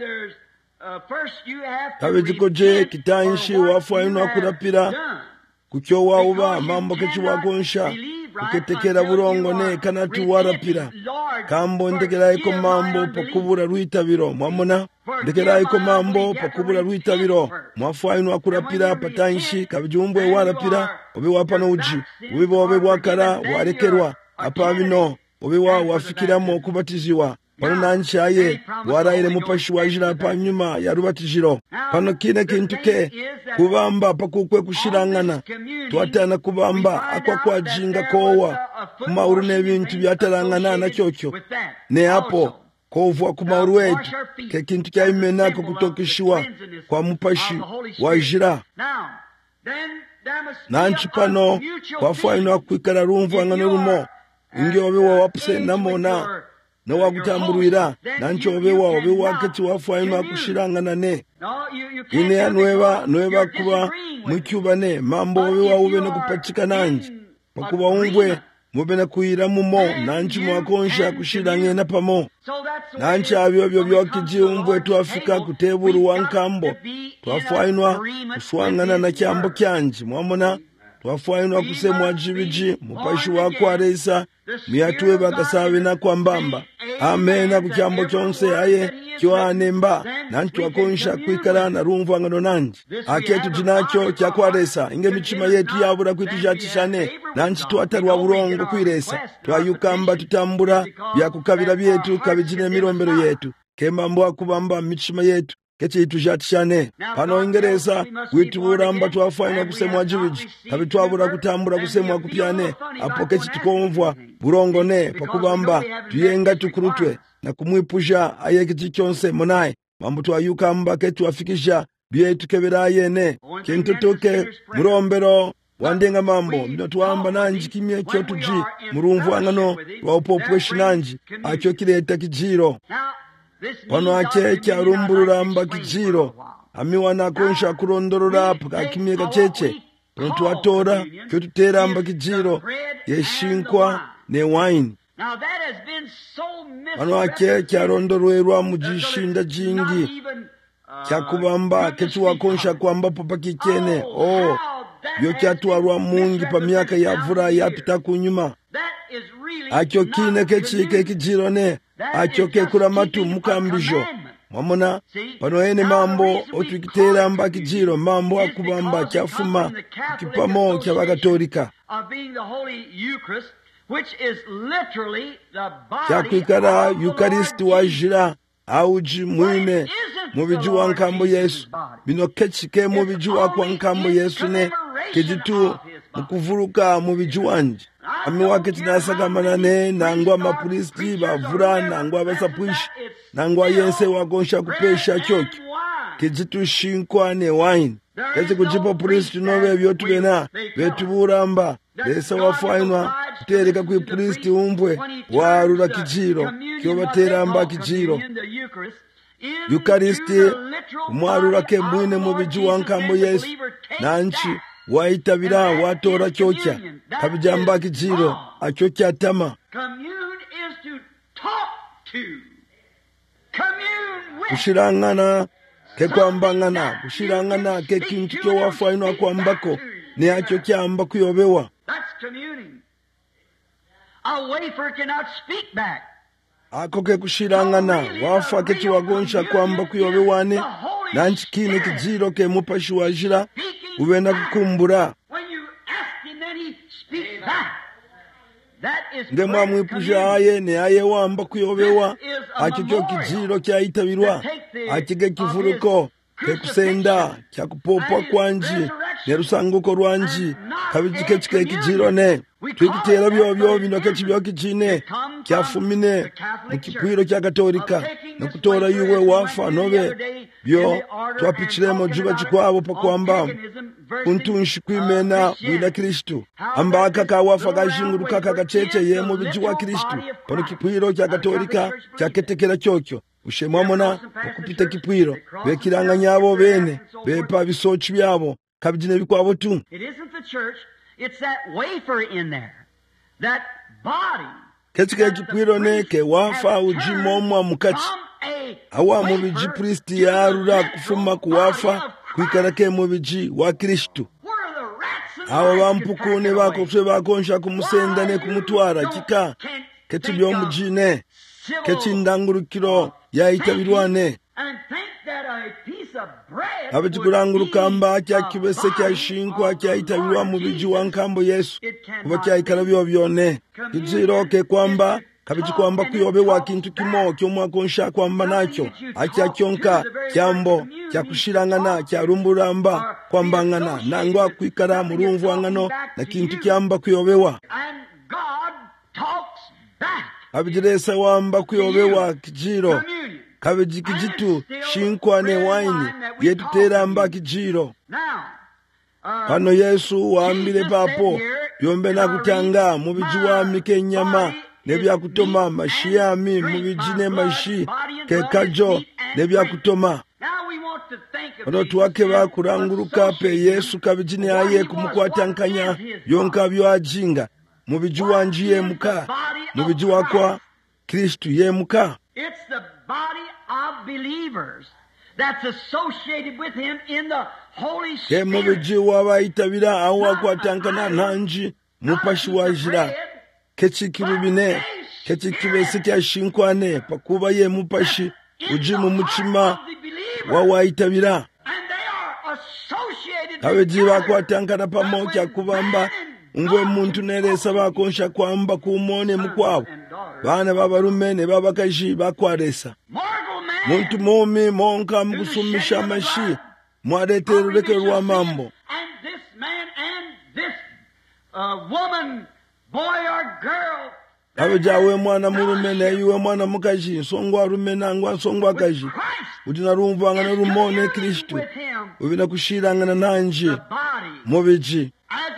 kabiji koje kitanshi wafainwa kurapira kucyo wauba mambo ketu wakonsha kuketekera burongo ne kanatu warapira kambo ndekera iko mambo pakubura rwitabiro mwamona ndekera iko mambo pakubura rwitabiro mwafainwa kurapira patanshi kabijumbwe warapira obe wapano uji ubibo obe bwakara warekerwa apa bino obe wa wafikiramo kubatiziwa pano nanchaye waraile mupashi wajira panyuma ya rubatijiro. Pano kine kintu ke kubamba pakukwe kushirangana twatana kubamba akwa kwa jinga kowa kumauru n'ebintu byatarangana na kyokyo ne hapo kovwa kumauru wetu ke kintu kya imenako kutokishiwa kwa mupashi wajira. Nanchi pano kwafaino kwikara rumvu angano rumo ingi obewa wapuse namona no wakutamburuira nanchi obewa obewa kati wafaino akushirangana ne ine ya nueva nueva kuba mwikyubane mambo obewa ube no kupachika nanji pakuba ungwe mube na kuira mumo nanchi mwakonsha kushirangena pamo nanchi abyo byo byokiji umbwe tuafika kuteburu wankambo twafainwa kuswangana na kyambo kyanji mwamona twafainwa kusemwa jibiji mupashi wako areisa miyatuwe bakasawe na kwa mbamba amena kukyambo kyonse aye kyoanemba nanchi twakonsha kwikara na rumvu angano nanji aketu jinacho kyakwaresa inge michima yetu yabura kwitujatishane nanchi twatarwa burongo kwiresa twayukamba tutambura byakukabira byetu kabijine mirombero yetu kemambo akubamba michima yetu kechi tujatishane pano ingereza wituburamba twafaina kusemwa jibiji kabitwabura kutambura kusemwa kupyane apo kechi tukomvwa burongo ne pakubamba tuyenga tukurutwe na kumwipusha ayekiti kyonse monaye mambo twayukamba ketu afikisha byetu keberaye ne kentotoke murombero wandenga mambo mino tuamba nanji kimye kyotuji murumvu angano waupopweshi nanji akyo kileta kijiro pano ache kyarumbururamba kijiro amiwana konsha kurondorora pakakimye kacheche pano tuwatora kyotuteramba kijiro yeshinkwa ne wine pano ache kyarondorwerwa mujishinda jingi kyakubamba ketuwakonsha kwamba papakikene oh yo kyatwarwa mungi pa myaka ya vura yapita kunyuma akyo kine kechike kijiro ne akyo kekura matu mukambijo mwamona pano ene mambo otwikiteramba kijiro mambo akubamba kyafuma kipamo kyabakatolika kyakwikara Eucharisti wajira auji mwine mubiji wa nkambo Yesu bino kechike mubiji wa kwa nkambo Yesu ne kejitu mukuvuruka mubiji wanje ami wake tinasagamana ne nangwa mapristi bavura nangwa basapwishi nangwa yense wakonsha kupesha choki kejitu shinkwa ne wine kechi kujipa pristi nobe byotu bena betu buramba lesa wafainwa kutereka kwi pristi umbwe warura kijiro kyo bateramba kijiro Eucharisti umwarura ke mwine mubiji wa nkambo Yesu nanchi waitabira watora chocha kabijamba kijiro achocha tama kushirangana ke kwambangana kushirangana ke kintu kyo wafainwa kwambako ne acho kyamba kuyobewa. Ako ke kushirangana wafa ke chiwagonsha kwamba kuyobewane nanchi kine kijiro ke mupashi wajira uwena kukumbura nge mwamwipusha aye ne aye wamba kuyobewa acho kyo kijiro kya itabirwa akige kifuruko ke kusenda kya kupopwa kwanji ne rusanguko rwanji kabijike chike kijiro ne twikitera byo byo bino kechi byo kijine kyafumine mukipwiro kya katolika nokutora yuwe wafa nobe byo twapichiremo juba chikwabo pakwamba kuntunshi kwimena bwina Kristo ambaka ka wafa gashinguruka kagacheche yemo biji wa Kristo pano kipwiro kya katolika kyaketekera kyokyo ushemwamona okupita kipwiro bekiranga nyabo bene bepa bisochi byabo kabijine bikwabo tu. It isn't the church, it's that wafer in there, that body. Ketika kipwiro neke wafa ujimomwa mukati awa mubiji pristi ya arura kufuma kuwafa kuikarake mubiji wa Kristo awa wampukune bako twe bakonsha kumusenda ne kumutwara kika keti byo mujine keti ndangurukiro ya itabirwane abijikurangurukamba kya kibese kya shinkwa kya itabirwa mubiji wa nkambo Yesu kuba kya ikara byo byone kijiroke kwamba kabiti kwamba kuyobewa kintu kimo kyomwakonsha kwamba nacho achakyonka kyambo kyakushirangana kyarumburamba kwambangana nangwa kwikara murumvu angano na kintu kyamba kuyobewa kabijiresa wamba kuyobewa kijiro kabiji kijitu shinkwane waini yetu teramba kijiro. Pano Yesu wambile papo yombe na kutanga mubiji wami kenyama nebya kutoma mashiyami mubiji ne mashi kekajo nebya kutoma. Pano tuwake bakuranguruka pe Yesu kabiji ne aye kumukwatankanya yonka byo ajinga mubiji wanjiye muka mubiji wakwa Kristu ye muka. It's the body of believers that's associated with him in the Holy Spirit. Ke mubiji wabayitabira aho akwatankana nanji mupashi wajira kechikirubine kechikibese kyashinkwane pakuba ye mupashi uji mu mutima wawayitabira kabiji bakwatankana pamoja kubamba ngwe muntu neresa bakonsha kwamba kumone mukwabo bana babarume ne babakaji bakwaresa muntu momi monka mgusumisha mashi mwadetereke rwa mambo abajawe mwana murume ne yuwe mwana mukaji nsongwa rume nangwa nsongwa kaji udina rumvanga na rumone Kristu ubina kushirangana nanje mubiji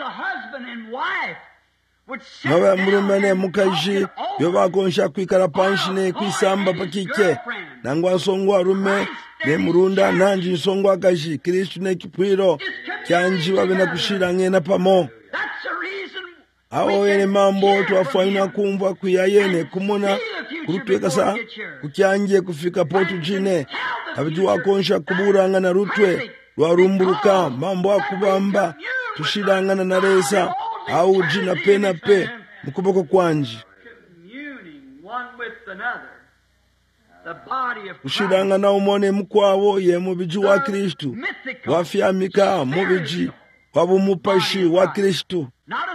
nawe murumene mukaji yobakonsha kwikara panshine kwisamba pakike nangwa nsongwa rume ne murunda nanji nsongwa kaji Kristu ne kipwiro kyanji wabena kushirangena pamo. Awo yene mambo tuwafaina kumva kuyayene kumona kurutweka sa kukyanje kufika potu jine kabiji wakonsha kuburangana rutwe rwarumburuka mambo akubamba tushirangana na resa au jina pena pe mukuboko kwanji kushirangana umone mkwabo ye mubiji wa Kristu wafyamika mubiji wabumupashi wa Kristu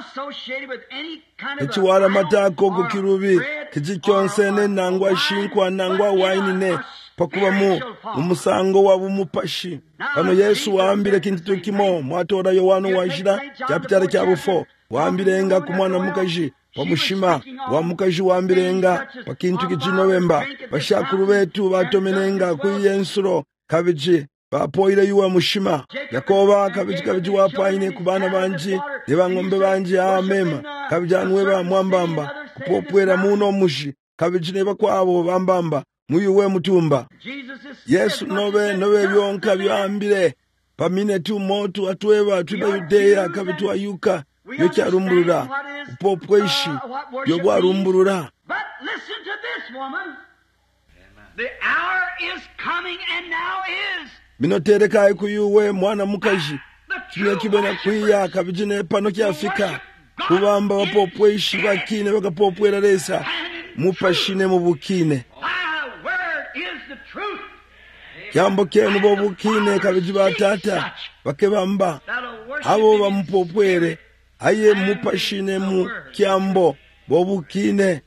echiwara matako kukirubi kichikyonsene nangwa shinkwa nangwa wainine pakuba mu umusango wabumupashi. Pano Yesu waambile kintu kimo mwatora Yohana wajira chapitara kya bufo waambilenga kumwana mukaji wamushima wa mukaji waambilenga pakintu kijinowemba bashakuru betu batomenenga kuyensuro kabiji bapoire yuwa mushima Yakoba kabiji kabiji wapaine kubana banji deba ngombe banji amema kabiji anweba mwambamba kupopwera muno mushi kabiji neba kwabo bambamba muyuwe mutumba. Yesu nobe nobe byonka byambire pamine tu motu atweba tuba Yudeya kabitu ayuka yokyarumburura upopweshi yobwarumburura. But listen to this woman. The hour is coming and now is. Minotereka kuyuwe mwana mukaji tuye kibona kwiya kabijine pano kyafika kubamba wapopweshi bakine bakapopwera resa mupashine mu bukine kyambo kenu bo bukine kabiji batata bakebamba abo bamupopwere aye mupashine mu kyambo bo bukine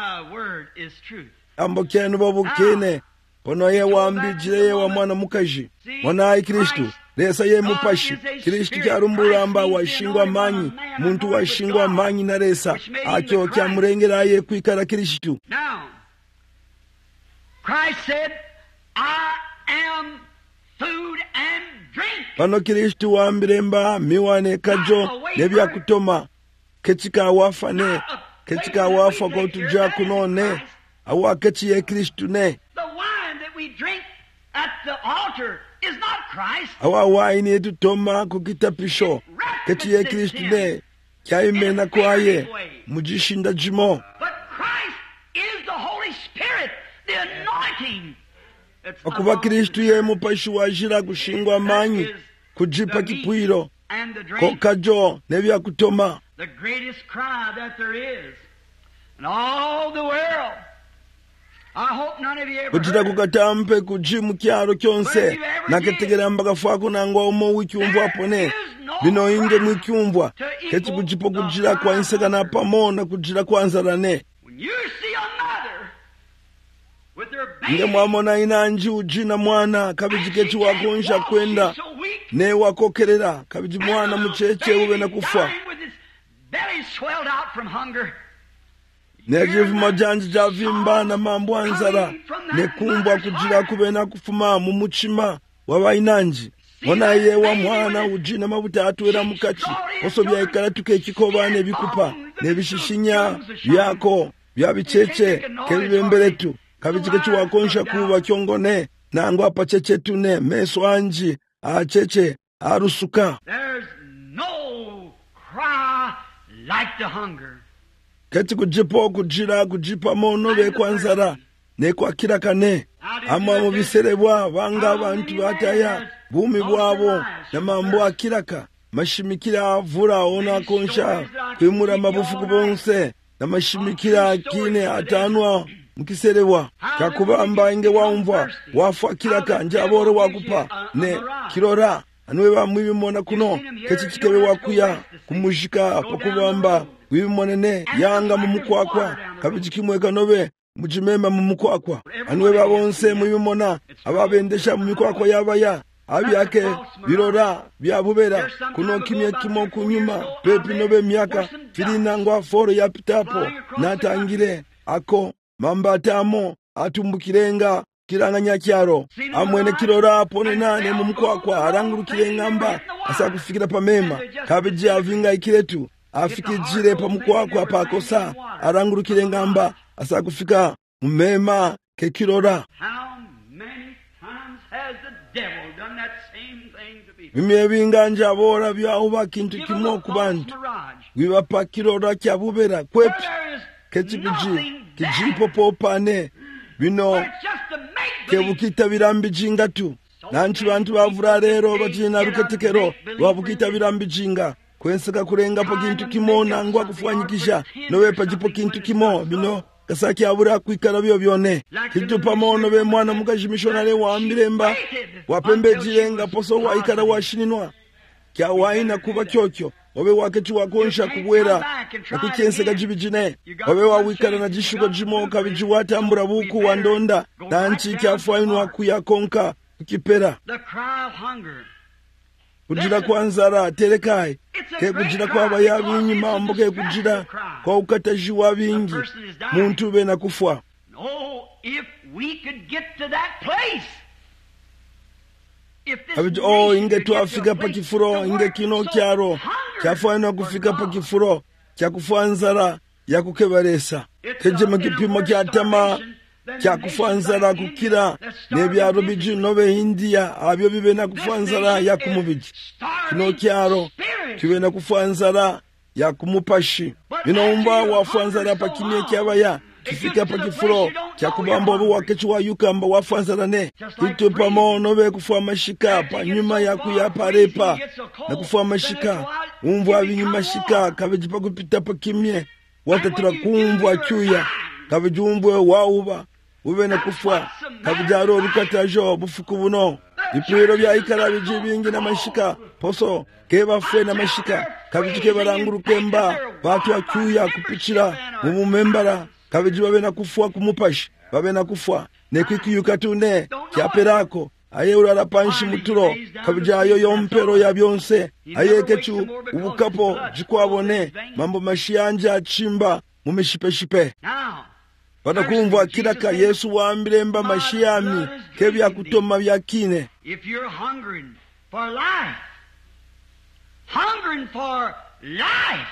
kyambo kenu bo bukine pono ye wambijire wa mwana mukaji mwana ai Kristu lesa ye mupashi Kristu kyarumburamba washingwa manyi muntu washingwa manyi na resa akyo kyamurengera ye kwikara Kristu. Now Christ said, I am food and drink. Pano Kristu wambiremba miwane kajo nebya kutoma kechika wafane kechika wafa ko tuja kunone awa kechi ye Kristu ne. Drink at the altar is not Christ. Awa waini tutoma kukitapisho keti ye Kristu ne kyaimena kwaye mujishinda jimo. But Christ is the Holy Spirit, the anointing. Akuba Kristu ye mupashi wajira kushingwa manyi kujipa kipwiro kokajo nebya kutoma. The greatest cry that there is in all the world. I hope none of you ever Kujira kukatampe kujimu kyaro kyonse naketegera mbaga fwako nangwa omo wikyumvwa pone bino inge mwikyumvwa keti kujipo kujira kwa inseka na pamona kujira kwa nzarane. When you see a nge mwamona inanji ujina mwana kabiji kechi wakunsha kwenda ne wakokerera kabiji mwana mucheche ube na kufa nejivu majanji javimba na mambo anzara nekumbwa kujira kube na kufuma mumuchima waba inanji ona yewa mwana ujina mabuta atuera mukachi osobya ikara tuke kikoba ne bikupa ne bishishinya byako byabicheche kelibemberetu kabiji kechi wakonsha kuba kyongone nangwa pacheche tune meso anji acheche arusuka. There's no cry like the hunger. Kati kujipo kujira kujipa mono be kwanzara ne kwa kirakane ama mu biserebwa banga abantu bataya bumi bwabo na mambo akiraka mashimikira vura ona konsha kwimura mabufu kubonse na mashimikira kine atanwa mukiserebwa kakubamba inge waumva wafa kiraka njabore wakupa ne kirora anwe bamwe bimona kuno kechi kikebe wakuya kumushika pakubamba wimonene yanga mu mukwakwa kabiji kimweka nobe mujimema mu mukwakwa anwe babonse mu bimona ababendesha mu mukwakwa yabaya abyake birora byabubera kuno kimye kimo kunyuma pepi nobe myaka filina ngwa foro ya pitapo natangire ako mambatamo atumbukirenga kiranganya kyaro amwene kirora pone nane mu mukwakwa arangurukire ngamba asa kufikira pamema kabiji avinga ikiretu afikijire pa mukwakwa pakosa arangurukire ngamba asa kufika mumema ke kirora. Bimye binganja bora byauba kintu kimo kubantu wibapa kirora kyabubera kwepi kechibiji kijipo popane bino kebukita birambi jingatu nanchi bantu bavura rero bajina ruketekero wabukita birambi jinga kwenseka kurenga po kintu kimo nangwa kufanyikisha nowe pajipo kintu kimo bino kasaki abura kwikara byo byone kintu pamono be mwana mukajimishonale wa ambiremba wapembejirenga poso wa ikara washininwa kya waina kuba kyokyo obe wakechi wakonsha kubwera nakukenseka jibijine obe wawikara na jishuko jimo kabiji watambura buku wandonda nanchi kyafainwa kuyakonka kukipera kujira kwanzara telekai ke kujira kwa bayabi mambo ke kujira kwa ukatajiwa bingi muntu be na kufwa. Oh, if we could get to that place. Abiji oh inge tuafika pa kifuro inge kino kyaro kyafaina kufika pa kifuro kya kufanzara ya kukebaresa keje makipimo kya tama kya kufanzara kukira nebyaro biji nobe India abyo bibe na kufanzara ya kumubiji kino kyaro kibe na kufanzara ya kumupashi binoumba wafanzara pa kimye kyabaya kifika pa kifuro kya kubamba obu wakechi wa yukamba wafanzara ne kitu pamono be kufa mashika pa nyuma ya kuyaparepa na kufa mashika umva binyuma shika kabejipa kupita pa kimye watatura kumva chuya kabejumbwe wauba ube na kufa kabijaro rukatajo bufuku buno ipiro bya ikara biji bingi na mashika poso keba fe na mashika kabijike barangurukemba batu achuya kupichira mu membara kabiji babe na kufa kumupashi babe na kufa ne kwikiyuka tune kyaperako aye urara panshi muturo kabijayo yompero ya byonse aye kechu ubukapo jikwabone mambo mashiyanja chimba mumeshipeshipe. Batakumva kiraka Yesu waambiremba mashiyami kebya kutoma byakine. If you're hungering for life, hungering for life,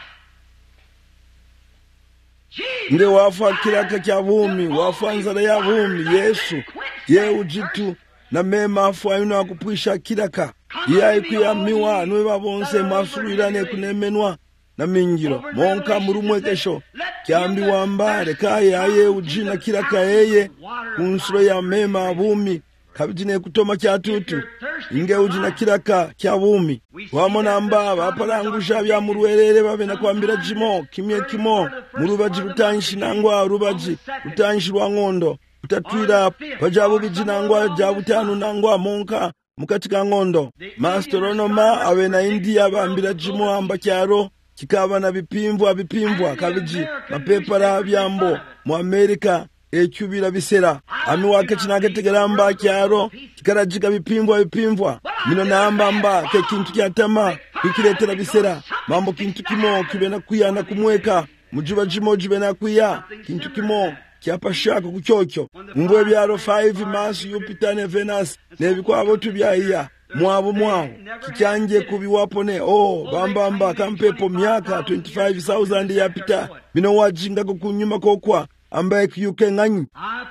nde wafa kiraka kya bumi wafa nzara ya bumi Yesu ye ujitu na mema afu ayuna kupwisha kiraka iya ikuyamiwa nwe babonse masurira kunemenwa na mingiro monka murumwe kesho kyambi wambare kaye aye ujina kiraka yeye kunsuro ya mema abumi kabijine kutoma kyatutu inge ujina kiraka kya bumi wamona amba baparangusha bya murwerere babe na kwambira jimo kimye kimo murubaji rutanshi nangwa rubaji rutanshi rwa ngondo utatwira pajabu bijinangwa jabutanu nangwa monka mukatika ngondo masteronoma awe na India bambira jimo amba kyaro kikaba na bipimbwa bipimbwa kabiji mapepara byambo mu Amerika ekyubira bisera ami wake kinaketegeramba kyaro kikarajiga bipimvwa bipimvwa mino nambamba ke kintu kyatama kukiretera bisera mambo kintu kimo kibena kuyana kumweka mujuba jimo jibena kuya kintu kimo kyapashako kukyokyo mbwe byaro five Mars Jupiter ne Venus nebikwabo tubyaiya mwabo mwabo kikyanje kubiwapo ne oh bambamba kampepo myaka twenty-five thousand yapita bino wajinga kunyuma kokwa ambaye kiyuke nganyi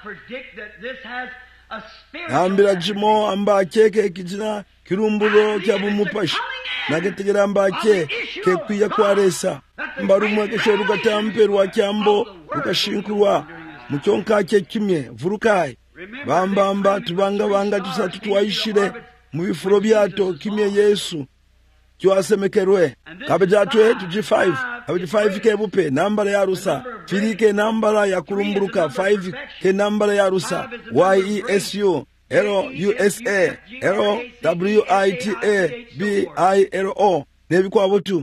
ambira jimo amba cheke kijina kirumbulo kya bumupashi nagetegera amba che ke kwiya kwaresa mbarumwe keshoru katamperwa kyambo ukashinkurwa mucyonka cye kimye vurukai bambamba tubanga banga tusatu twayishire mu bifuro byato kimye Yesu cyasemekerwe kabajatwe tuji five kabaj five ke bupe nambara ya rusa firike nambara ya kurumburuka five ke nambara ya rusa Y E S U L U S A L W I T A B I L O nebikwabo tu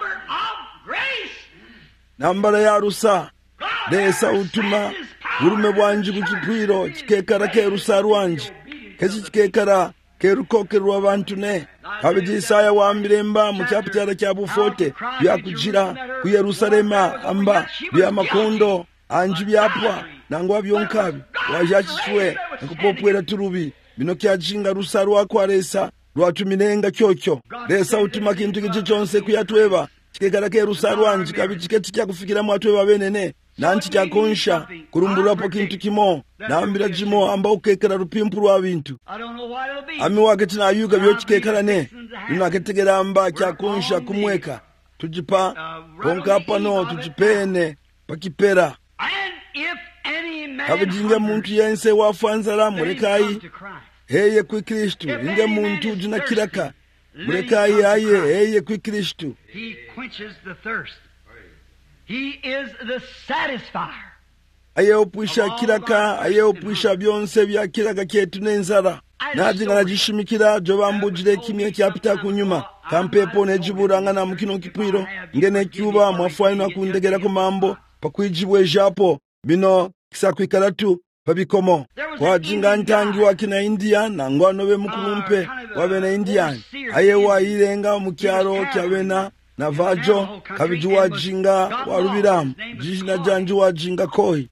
nambara ya rusa desa utuma urume bwanji kukipwiro kikekara ke rusa rwanji kezi kikekara kerukokerwa abantu ne kabiji Isaya wa miremba mu chapitara kya bufote byakujira ku Yerusalema amba bya makondo anji byapwa nangwa byonkabi wajachishwe nakupopwera turubi bino kyajinga rusa rwako aresa rwatuminenga kyokyo desa utima kintu kije cyonse kuyatweba kikekara ke rusa rwanji kabiji keti kya kufikira mu atweba benene nanchi kyakonsha kurumburapo kintu kimo nambira jimo amba ukekera rupimpu rwa bintu ami wake tina ayuga byo kikekara ne ninaketegera amba kyakonsha kumweka tujipa konka pano tujipene pakipera kabijinga muntu yense wafanzara murekai heye ku Kristo inge muntu jina kiraka murekai aye heye ku Kristo. He quenches the thirst. He is the satisfier. Aye opwisha kiraka, aye opwisha byonse bya kiraka kyetu nenzara. Najinga najishimikira jobambujire kimye kyapita kunyuma. Kampepo nejiburanga na mukino kipwiro. Ngene kyuba mwafwayo na kundegera ku mambo pakwijibwe japo bino kisakwikaratu pabikomo. Kwa jinga ntangi wakina India na ngwano be mukulumpe wabe na Indian. Aye wa irenga mukyaro kyabena na vajo kabiji wajinga warubiramu jishina janji wajinga koi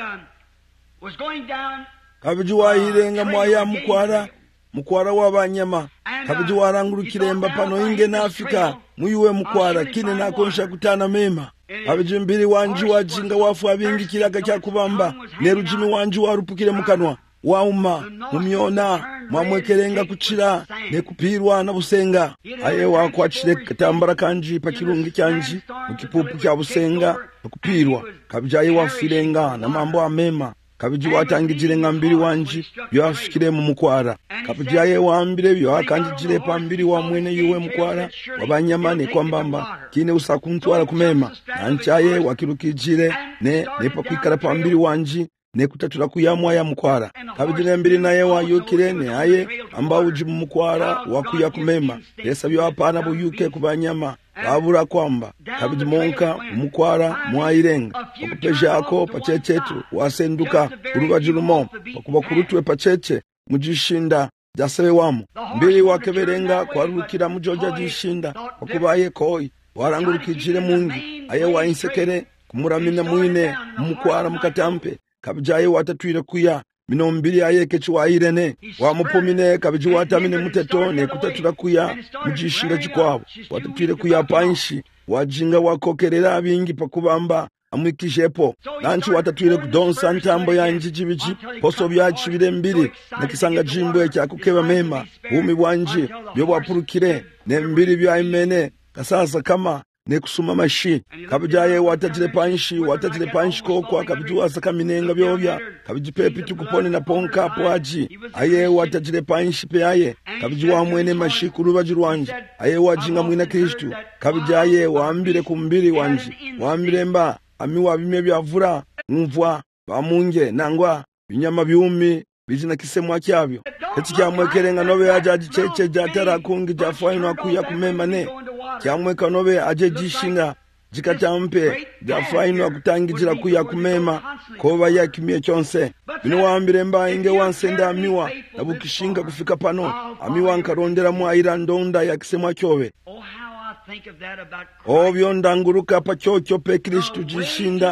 kabiji wahirenga mwaya mukwara mukwara wabanyama kabiji warangurukiremba pano inge na Afrika muyuwe mukwara kine nakonsha kutana mema kabiji mbiri wanji wajinga wafu abingi kiraka kya kubamba nerujimi wanji warupukire mukanwa wauma mumyona mwamwekerenga kuchira nekupirwa na busenga aye wakwachire katambara kanji pakirungi kyanji mukipupu kya busenga kupirwa kabijaye wafirenga na mambo amema kabiji watangijire ngambiri wanji byafikire mu mukwara kabijaye waambire byo akanjire pambiri wa mwene yuwe mukwara wabanyamane kwambamba kine usakuntwara kumema nanchaye wakirukijire ne nepa kwikara pambiri wanji nekutatula kuyamwa ya mukwara kabijire mbiri naye wayukire ne aye amba uji mukwara wakuya kumema lesa byo apana buyuke kubanyama babura kwamba kabijimonka mukwara mwairenga okupejako pachechetu wasenduka urubajirumo okuba kurutwe pacheche mujishinda jasewe wamo mbiri wakeberenga kwarukira mujoja jishinda okubaye koi warangurukijire mungi aye wainsekere kumuramina mwine mukwara mukatampe kabijaye watatwire kuya mino mbiri ayeke chiwairene wamupomine kabiji watamine muteto ne kutatula kuya mujishinga chikwabo watatwire kuya panshi wajinga wakokerera abingi pakubamba amwikijepo nanchi watatwire kudonsa ntambo ya njijibiji poso byachi bire mbiri nakisanga jimbo ekya kukeba mema bumi bwanje byo bwapurukire ne mbiri bya imene kasasa kama nekusuma mashi kabijaye watatile panshi watatile panshi koko kabijua saka minenga byobya kabijipepi tukupone na ponka pwaji aye watatile panshi pe aye kabijua mwene mashi kurubaji rwanje aye wajinga mwina Kristo kabijaye waambire kumbiri wanje waambire mba amiwa bime byavura mvwa bamunge nangwa binyama byumi bizina kisemwa kyabyo ekikyamwekerenga nobe ajaji cheche jatara kungi jafwaino akuya kumema ne kyamweka nobe aje jishinga jikatampe jafainwa kutangijira kuya kumema koba yakimye chonse bino wambire mba inge wansenda amiwa nabukishinga kufika pano amiwa nkarondera mwaira ndonda yakisemwa chowe obyo ndanguruka pa chocho pe Kristu jishinda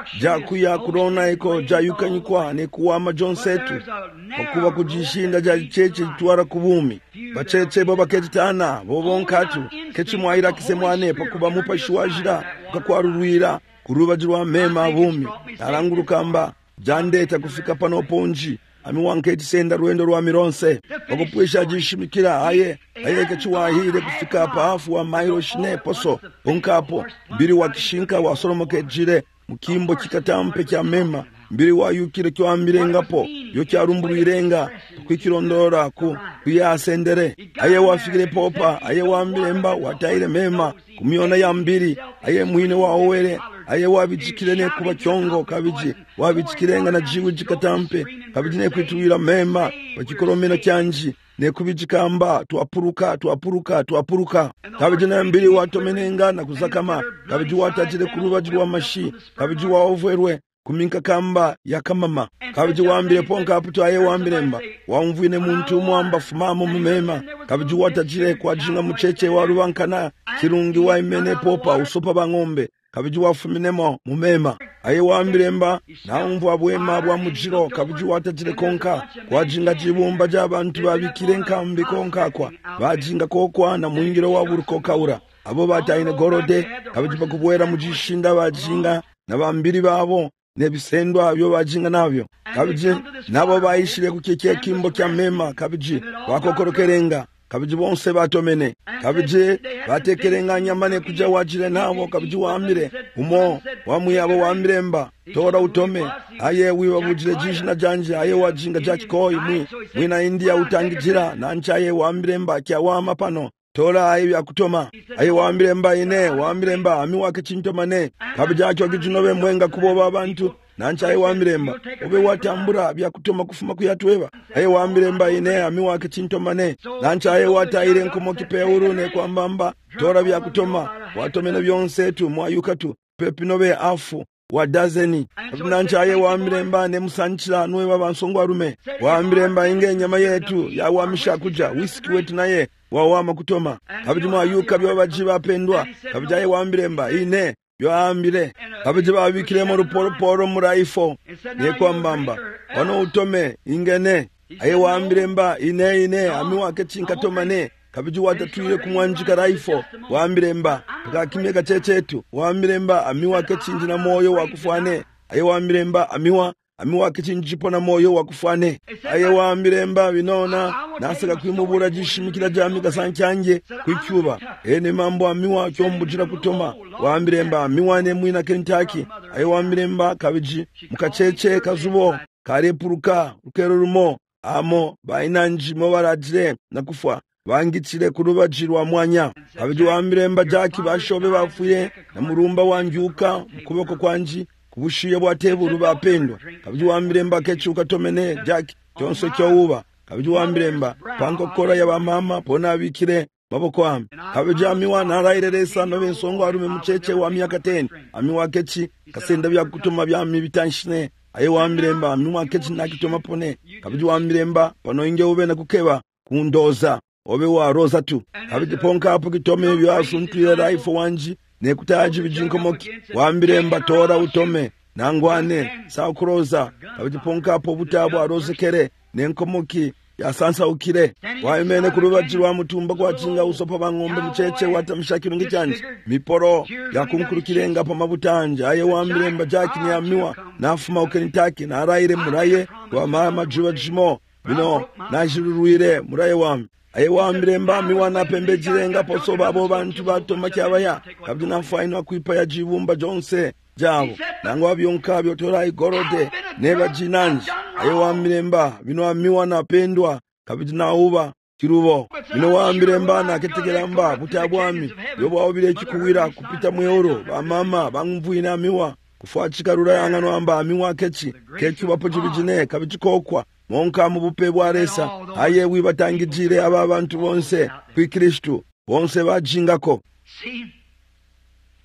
jakuya kurona eko jayukanyikwa ne kuwama jonsetu okuba kujishinda jacheche itwara kubumi bacheche boba ketitana bobonkatu kechimwaira kisemwane pakuba mupa shuwajira kakwarurwira kurubajirwa mema bumi aranguruka mba jandeta kufika pano ponji amiwanketi senda ruendo rwa mironse bakupwisha jishimikira aye aye kechiwahire kufika paafu wa mairo shine poso onkapo mbiri wa kishinka wa solomoke jire mukimbo chikatampe cha mema mbiri wa yukire kwa mbirengapo yo charumbuirenga kwikirondora ku kuyasendere aye wafikire popa aye wambiremba wataire mema kumiona ya mbiri aye mwine wa owere aye wabijikirene kuba chongo kabiji wabijikirenga na jiwe jikatampe kabiji ne kwituwira mema bakikoromena cyanji ne kubijikamba twapuruka twapuruka twapuruka kabiji na mbiri watomenenga na kuzakama kabiji watajire kurubajirwa mashi kabiji wa overwe kuminka kamba ya kamama kabiji wambire ponka aputo aye wambiremba wamvine muntu mwamba fumamo mumema kabiji watajire kwa jinga mucheche wa rubankana kirungi wa imene popa usopa bangombe kabiji wafuminemo mumema aye wambiremba na umvu abwema bwa mujiro kabiji watajire konka kwa jinga jibumba jabantu babikire nkambi konka kwa bajinga kokwa na mwingiro wa buruko kaura abo bataine gorode kabiji bakubwera mujishinda bajinga na bambiri babo nebisendwa byo bajinga nabyo kabiji nabo bayishire kukeke kimbo kya mema kabiji wakokorokerenga kabiji bonse batomene kabiji batekerenga nyamane kuja wajire nabo kabiji wamire umo wamuyabo wamiremba tora utome aye wiwa bujire jishina janje aye wajinga jachikoi mwi mwina india utangijira nancha aye wamiremba kya wama pano tora aye yakutoma aye wamiremba ine wamiremba amiwake chintomane kabiji acho gijinobe mwenga kuboba abantu nancha aye wamiremba obe watambura byakutoma kufuma kuyatweba aye wamiremba ine amiwake chintomane nancha aye wataire nkomo kipeuru ne kwambamba tora byakutoma watomene byonse tu mwayukatu pepinobe afu wadazeni nancha aye wamiremba ne musanchira nwe babansongwa rume wamiremba inge nyama yetu ya wamisha kuja whisky wetu naye wawama kutoma kabiji mwayuka byobajiba pendwa kabiji aye wamiremba ine yoambire kabiji babikiremo ruporo muraifo ne kwambamba wano utome ingene aye waambiremba ine ine amiwake chinkatomane kabiji watatwire kumwanjika raifo waambiremba pakakimye kachechetu waambiremba amiwake chinjina moyo wakufane aye waambiremba amiwa amiwake chinjipo na moyo wakufane aye waambiremba binona nasaka kwimubura jishimikira jami gasancyanje kwicyuba ene mambo amiwa cyombujira kutoma waambiremba amiwa ne mwina Kentucky aye waambiremba kabiji mukachece kazubo karepuruka rukero rumo amo bainanji mobarajire nakufwa bangitsire kurubajirwa mwanya kabiji waambiremba jaki bashobe bafuye na murumba wanjuka mukuboko kwanji kubushiye bwateburu bapendwa kabiji waambiremba kechuka tomene jaki cyonso cyowuba kabiji waambiremba pankokora y'abamama pona bikire maboko ambe kabiji amiwa naraireresa no bensongo arume mucheche wa myaka ten amiwa kechi kasenda byakutuma byami bitanshine aye waambiremba amiwa kechi nakitoma pone kabiji waambiremba pano inge ube na kukeba kundoza obe wa roza tu kabiji ponka apo kitome byo asuntire raifo wanji ne kutaji bijinkomoki waambiremba tora utome nangwane saukuroza kabiji ponka apo butabo arozekere nenkomoki yasansa ukire waimene kurubajirwa mutumba kwa chinga usopa bangombe mucheche watamshakirungi chanje miporo yakunkurukirenga pa mabutanje aye waambiremba jaki ni amiwa nafuma ukenitaki na araire muraye wa mama juwa jimo bino najiruruire muraye wami aye waambiremba amiwa napembejirenga poso babo bantu batoma kyabaya kabiji nafainwa kuipa ya jibumba jonse jabo nangwa byonka byotora igorode neba jinanji aye waambiremba bino amiwa napendwa kabiji nauba kirubo bino waambiremba naketegeramba butabwami yobo obire kikuwira kupita mweoro bamama bangumvuina amiwa kufuachika rura yangano amba amiwa kechi kechu bapo jibijine kabiji kokwa monka mu bupe bwaresa aye wibatangijire aba bantu bonse kwi Kristo bonse bajingako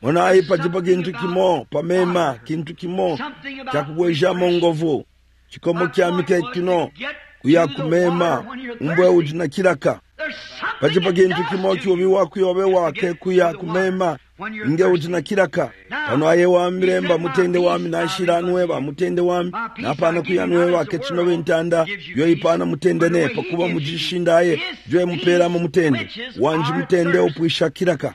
Mwanayi pachipa kintu kimo pamema kintu kimo chakubwejamo ngovu chikomo kyamike kino kuya kumema umbwe ujina kilaka pachipa kintu kimo kyubiwa kuyobewa ke kuya kumema inge ujina kilaka pano aye wambiremba mutende wami nashiranweba mutende wami napana kuyanweba ke kino bentanda yo ipana mutende ne pakuba mujishindaye jwe mupera mu mutende wanji mutende opwisha kilaka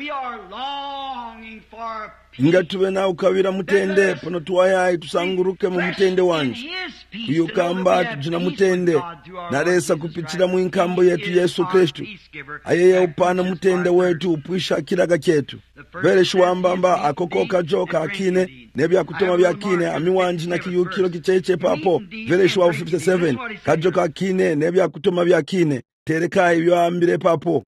inga tube na ukawira mutende pano tuwayayi tusanguruke mu mutende wanje kuyukamba tujina mutende naresa kupitira mu inkambo yetu Yesu Kristu ayeye upana mutende wetu upwisha kilaka chetu vere shwambamba akokoka joka akine nebya kutoma byakine amiwanji na kiyukiro kicheche papo vere shwa fifty-seven kajoka akine nebya kutoma byakine tereka ibyo ambire papo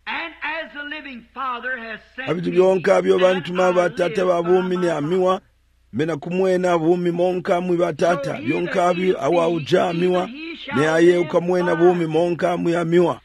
abitu byonka byo bantuma batata babumi ni amiwa mena kumwena bumi monka mwi batata byonka byo awa ujamiwa ne aye ukamwena bumi monka mwi amiwa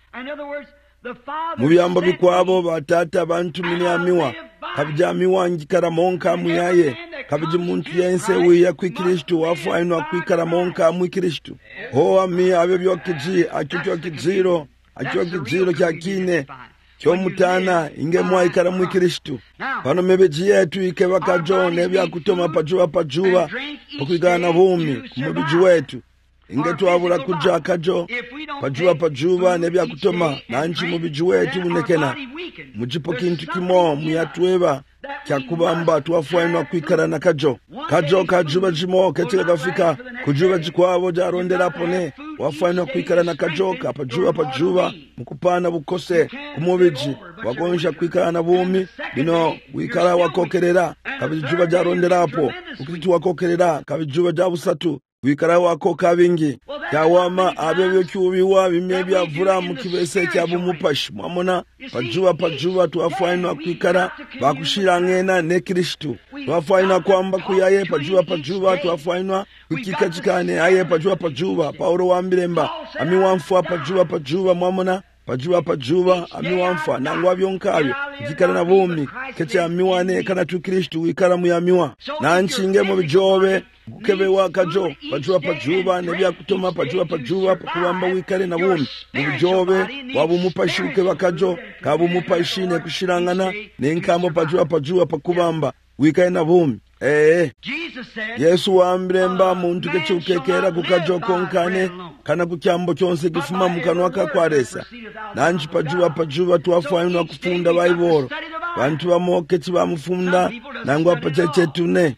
mu byambo bikwabo batata bantu mini amiwa kabijamiwa njikara monka mwi aye kabiji muntu yense wiya kwi Kristu wafu ainwa kwikara monka mwi Kristu ho ami abe byokiji achucho kiziro achucho kiziro kya kine kyomutana inge mwaikara mwi Kristu pano mebeji yetu ikeba kajo nebya kutoma pajuba pajuba pokwigana bumi kumubiji wetu inge tuwabula kuja kajo pajuba pajuba nebya kutoma nanchi mubiji wetu unekena mujipo kintu kimo muyatuweba kyakubamba tuwafuainwa kwikara na kajo kajo kajuba jimo ketika kafika kujuba jikwabo jaronderapo ne wafuainwa kwikara na kajo kapajuba pajuba mukupana bukose kumubiji wakonsha kwikara na bumi bino wikara wakokerera kabijuba jaronderapo ukititu wakokerera kabijuba jabusatu wikara wako kabingi kyawama abebyo kyubiwa bimye byavura mu kibese kyabo mupashi mwamona pajuba pajuba tuwafuainwa kwikara bakushira ngena ne Kristu tuwafuainwa kwamba kuyaye pajuba pajuba tuwafuainwa kwikika chikane aye pajuba pajuba Paulo wambiremba amiwamfwa pajuba pajuba mwamona pajuba pajuba amiwamfa nangwa byonkabyo ikikana na bumi kecha amiwane kana tu Kristu wikara muyamiwa nanchinge mu bijobe kukebe wakajo pajuba pajuba nebya kutoma pajuba pajuba pakubamba wikare na bumi mu bijobe wabu mupashi ukeba kajo kabu mupashi ne kushirangana nenkambo pajuba pajuba pakubamba wikare na bumi eh Yesu wambiremba muntu kechukekera kukajo konkane kana kukyambo kyonse gifuma mukanwa kakwaresa nanchi pajuba pajuba tuwafuainwa kufunda baiboro bantu bamoke tibamufunda nangwa pacheche tune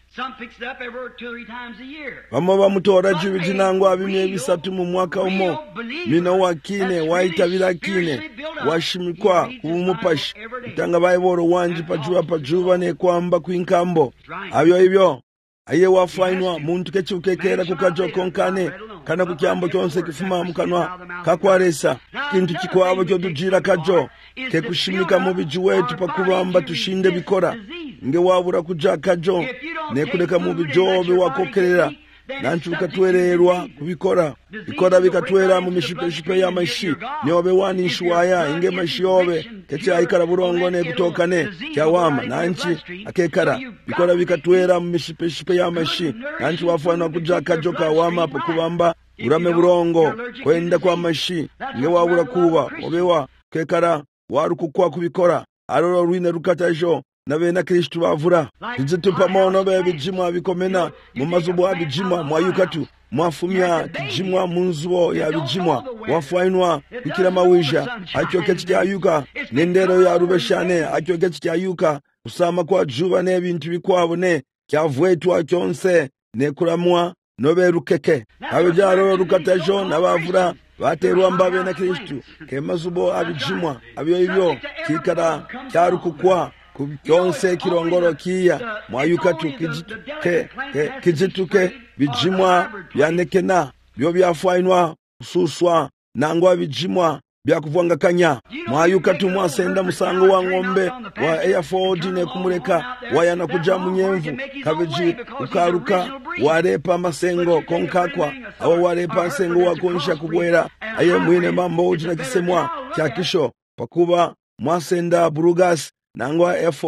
bamo bamutora jibiji nangwa bimye bisatu mu mwaka umo mino wakine waitabira kine washimikwa kumumupashi tanga baiboro wanji pajuba pajuba ne kwamba kwinkambo abyo ibyo aye wafainwa muntu kechukekera kukajo konkane kana kukyambo kyonse kifuma mukanwa kakwaresa kintu kikwabo kyo tujira kajo ke kushimika mu biji wetu pakubamba tushinde bikora nge wabura kuja kajo ne kuleka mu bijobe wakokerera nanchu bikatwererwa kubikora bikora bikatwera mu mishipe ya mashi nyobe wanishwaya inge mashiyobe kecha ikara burongo ne kutokane kyawama nanchi akekara bikora bikatwera mu mishipe ya mashi nanchi wafana kuja kajo kawama pakubamba urame burongo kwenda kwa mashi nge wabura kuba obewa kekara warukukwa kubikora aroro ruine rukatajo nabe na Kristu bavura tizitupa mono be bijimwa bikomena mu mazubo abijimwa mwayukatu mwafumya kijimwa munzubo ya bijimwa wafainwa bikira mawisha achoke cyayuka nendero ya rubeshane achoke cyayuka usama kwa juba ne bintu bikwabo ne kyavwetwa cyonse ne kuramwa nobe rukeke abijaro rukatajo nabavura baterwa mbabe na Kristu ke mazubo abijimwa abyo ibyo kikara cyarukukwa kubyonse kirongoro kiya mwayukatu kijituke kijituke bijimwa byanekena byo byafainwa ususwa nangwa bijimwa byakuvwanga kanya mwayukatu mwasenda musango wa ngombe wa Airford ne kumureka wayana kuja munyemvu kabiji ukaruka warepa masengo konkakwa awa warepa sengo wakonsha kubwera aye mwine mambo ujina kisemwa kyakisho pakuba mwasenda Brugas nangwa Airford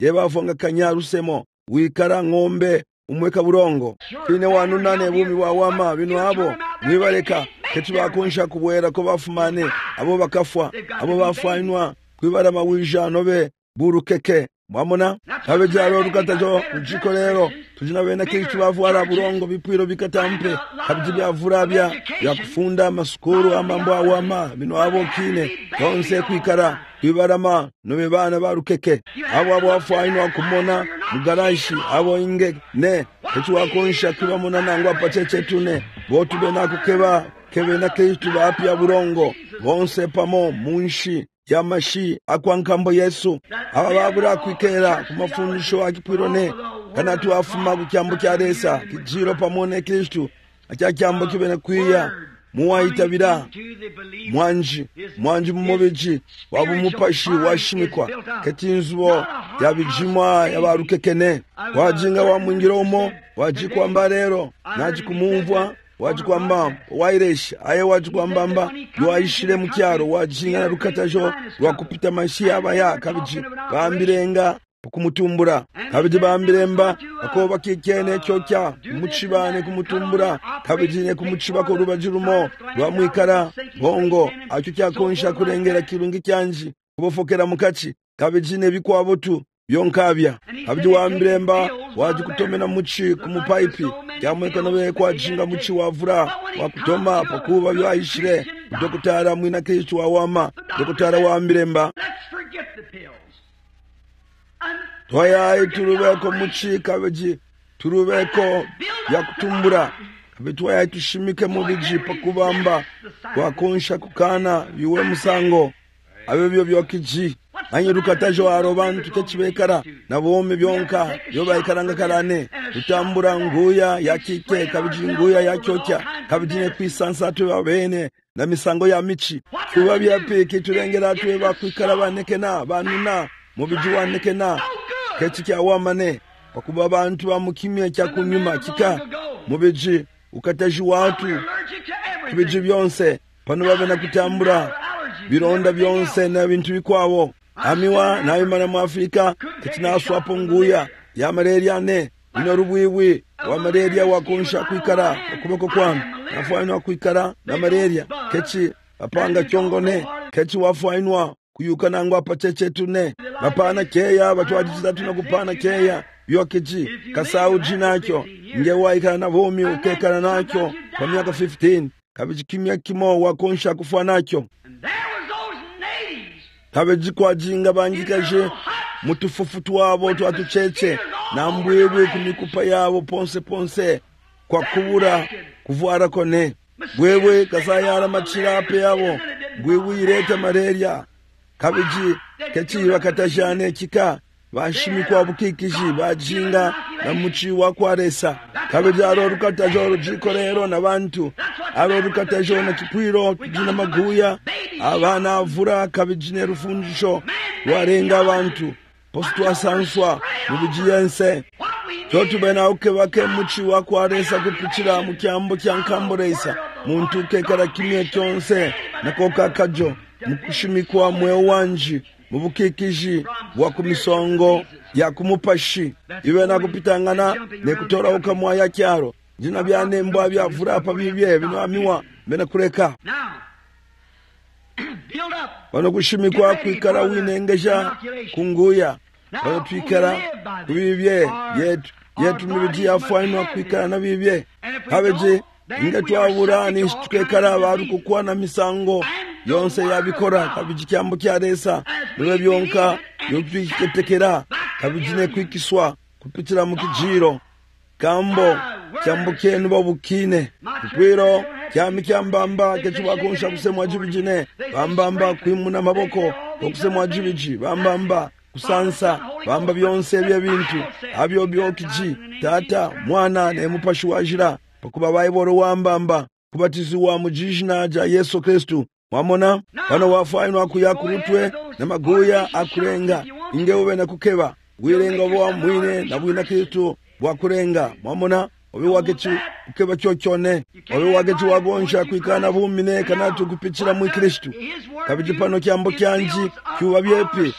yebafonga kanyarusemo wikara ng'ombe umweka burongo kine wanu nane bumi wawama bino abo mwibareka ketubakonsha kubwera ko bafumane abo bakafwa abo bafainwa kwibara mawijano be burukeke mwamona kabe jaro rukatajo ujiko rero tujina bena kitu bavwara burongo bipwiro bikatampe kabiji byavurabya yakufunda masukuru amambo awama bino abo kine konse kwikara kwibarama nobe bana barukeke abo abo afainwa kumona mugarashi abo inge ne ketu wakonsha kwibamona nangwa pacheche tune botu bena kukeba kebe na kitu bapya burongo bonse pamo munshi yamashi akwankambo Yesu ababura kwikera kumafundisho akipirone kana tuafuma kukyambo kya Resa kijiro pamone Kristo achakyambo kibene kwiya muwayitabira mwanji mwanji mumobeji wabumupashi washimikwa ketinzubo yabijimwa yabarukekene wajinga wa mwingiromo wajikwamba rero najikumumvwa wajikwamba wairesh aye wajikwambamba yoayishire mu kyaro wajinga na rukatajo rwakupita mashi abaya kabiji bambirenga kumutumbura kabiji bambiremba akoba kikene cyokya mucibane kumutumbura kabijine kumuciba ko rubajirumo rwamwikara bongo acyo cyakonsha kurengera kirungi cyanji kubofokera mukaci kabijine bikwabotu yonkabya kabiji wambiremba waji kutomena muci kumupaipi yamweka nawe kwa jinga muci wavura wakutoma pakuba byayishire dokutara mwina Kristo wawama dokutara wambiremba Toya turubeko muci kabeji turubeko yakutumbura kabitwa tushimike mu biji pakubamba wakonsha kukana biwe musango abebyo byokiji anyirukatajo arobantu kechibekara nabome byonka yobayikaranga karane tutambura nguya yakike kabiji nguya yacyokya kabijine kwisansa tubabene na misango ya mici kuba byapeke turengera tuwe bakwikara banekena banuna mu biji wanekena kechi kya wamane bakuba abantu bamukimye cya kunyuma kika mubiji ukataji watu kubiji byonse pano babena kutambura bironda byonse na bintu bikwabo amiwa na imana mu Afrika ketinaswapo nguya ya malaria ne ino rubwiwi wa malaria wakonsha kwikara kuboko kwana nafainwa kwikara na malaria kechi apanga chongone kechi wafainwa kuyuka nangwa pacheche tune mapana keya batwaditira tuna kupana keya yokeji kasau jinakyo nge waikana na vomi ukekana nakyo kwa miaka fifteen kabiji kimya kimo wakonsha kufa nakyo kabiji kwa jinga bangikaje mutufufutu wabo twatucheche na mbwebwe kumikupa yabo ponse ponse kwa kubura kuvwara kone bwewe kasayara machirape yabo bwewe ireta malaria kabiji kechi wakatajane kika bashimikwa bukikiji bajinga na muci wa kwaresa kabiji arorukatajo jikorero na bantu arorukatajo na kipwiro jina maguya abana avura kabijine rufundisho warenga abantu postu asanswa mubijiyense Totu bena uke wake muci wa kwaresa kupitira mu kyambo kyankamboresa muntu kekara kimye cyonse nakoka kajo mukushimikwa mwe wanji mubukikiji wa kumisongo ya kumupashi iwe na kupitangana ne kutora ukamwa ya kyaro jina byane mbwa byavura pa bibye bino amiwa bena kureka bano kushimikwa kwikara winengeja kunguya bano twikara kubibye yetu yetu mibiji afainwa kwikara na bibye habeje inga twabura ni tukekara baru kukwa na misango yonse yabikora kabiji kyambo kya Resa niwe byonka yotwiketekera kabijine kwikiswa kupitira mu kijiro kambo kyambo kyenu babukine kwiro kyami kyambamba ketubakonsha kusemwa jibijine bambamba kwimuna maboko okusemwa jibiji bambamba kusansa bamba byonse bye bintu abyo byokiji tata mwana ne mupashi wajira pakuba bayiboro wambamba kubatizwa mu jina ja Yesu Kristo mwamona bano wafainwa kuyakurutwe na maguya akurenga ingewe na kukeba wirenga bwa mwine na bwina Kristo bwakurenga mwamona obi wagechi ukeba cyocyone obi wagechi wagonsha kwikana bumine kanatu kupitira mu Kristo kabiji pano kyambo kyanji cyuba byepe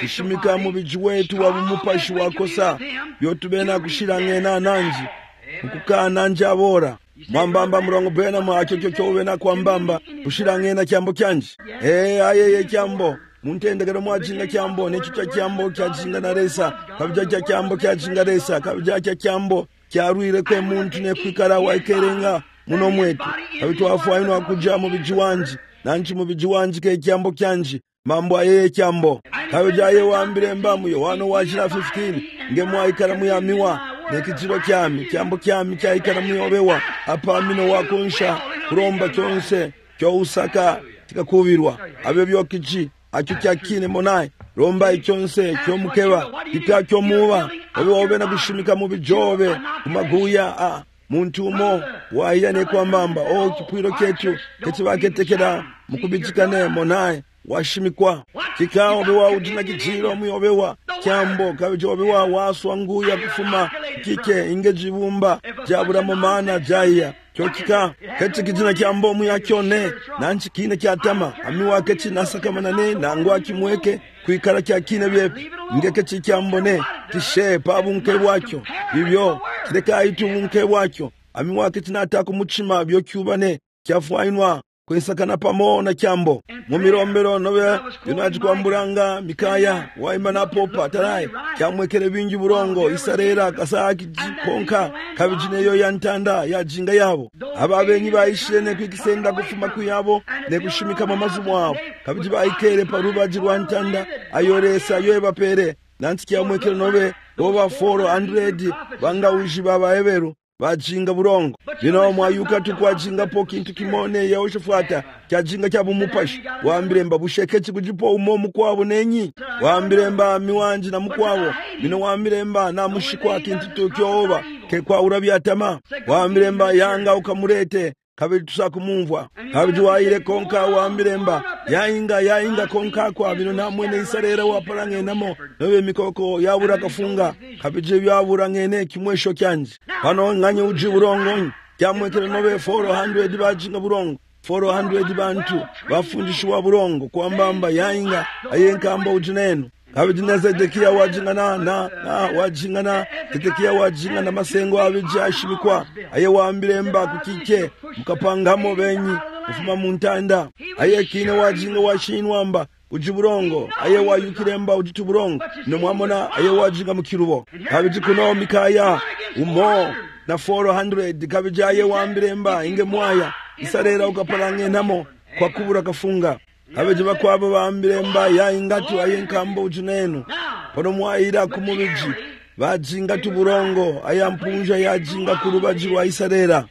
kushimika mu biji wetu wa bumupashi wakosa byotubena kushira ngena nanji kukaa nanje abora mwambamba murongo bena mwacho cyo cyo bena kwambamba kushira ngena kyambo kyanji eh ayeye kyambo muntendegero mwajinga kyambo necho kya kyambo kyajinga naresa kabija kya kyambo kyajinga resa kabija kya kyambo kyarwire kwe muntu ne kwikara waikerenga muno mwetu kabitu afuaino akuja mu biji wanji nanchi mu biji wanji ke kyambo kyanji mambo ayeye kyambo kabija ye wambire mbamu Yohana wajira fifteen nge mwaikara mu yamiwa nekijiro kyami kyambo kyami kyaikara mu yobewa apamino wakonsha kuromba kyonse kyo usaka tikakubirwa abe byokiji acho kyakine monai romba ichonse kyo mukeba kitakyo muba obe obena gushimika mu bijobe kumaguya a muntu mo wayane kwambamba o kipwiro ketu kekibaketekera mukubijikane monai washimikwa kikao bewa udina kijiro muyobewa kyambo kabijobe wa waswa nguya kufuma kike ingejibumba jabura momana jaya kyokika kati kijina kyambo mu yakyone nanchi kine kyatama amiwa kati nasakamanane nangwa kimweke kwikara kyakine byepi ngeke kikyambone kishe pabunke bwacyo ibyo kireka itubunke bwacyo amiwa kati nataka muchima byo kyubane kyafwainwa kwesakana pamona kyambo mu mirombero nobe yunaji kwamburanga mikaya waimana popa tarai kyamwekere bingi burongo isarera kasaki jiponka kabijineyo yantanda yajinga yabo ababenyi bayishene kwikisenda kufuma kuyabo ne kushimika mamazu mwabo kabiji bayikere paruba jirwantanda ayoresa yoeba pere nanti kyamwekere nobe over four hundred banga uji baba eberu bajinga burongo bino mwayuka tukwajinga po kintu kimone yaoshifuata kyajinga kyabumupashi wambire mba bushekeci kujipo umo mukwabo nenyi wambire mba miwanji na mukwabo bino wambire mba na mushikwa kintu tokyoba ke kwa urabyatama wambire mba yanga ukamurete kabiri tusakumumvwa kabiji waire konka wambire mba yainga yainga konka kwa bino namwene isarera waparange namo nobe mikoko yabura kafunga kabije byabura ngene kimwesho kyanje pano nganye uji burongo kyamwekere nobe four hundred bajinga burongo four hundred bantu bafundishwa burongo kwambamba yainga ayenkambo ujineno kabijina Zedekia wajingana na na wajingana Zedekia wajingana masengo abijashimikwa aye wambire mba kukike mukapangamo benyi ufuma muntanda aye kine wajinga washinwa mba ujiburongo aye wayukire mba ujituburongo no mwamona aye wajinga mukirubo kabiji kuno mikaya umo na four hundred kabiji aye wambire mba inge mwaya isarera ukaparange namo kwa kubura kafunga abeje bakwabo bambire mba yaingatu ayenkambo ujineno pono mwaira kumubiji bajinga tuburongo ayampunja yajinga kurubaji wa isarera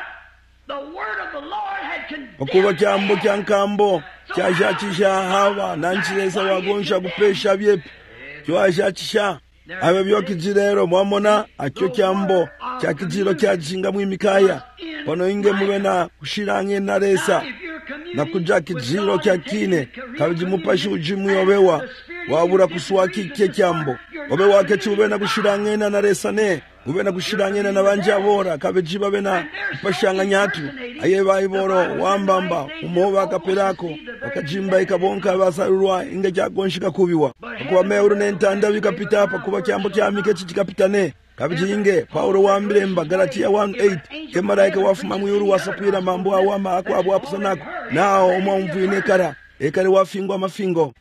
okuba kyambo kyankambo kyashachisha haba nanchiresa wagonsha kupesha byepi kyashachisha abe byokijirero mwamona akyo kyambo kyakijiro kyajinga mwimikaya pono inge mubena kushirange naresa na kuja kijiro kya kine kabiji mupashi ujimu yobewa wabura kuswaki kye kyambo obe wake chubena kushirangena na resane ubena kushirangena na banja bora kabiji babena pashanga nyatu aye bayiboro wambamba umoba kapelako akajimba ikabonka basarurwa inge cyagonshika kubiwa kuba meuru nentanda bikapita apa kuba kyambo kyamike kikapitane kabiji inge Paulo wambire mba Galatia one eight kemaraika wafuma mwuru wasapira mambo awama akwa abo apusanako nao omwumvine kara ekare wafingwa mafingo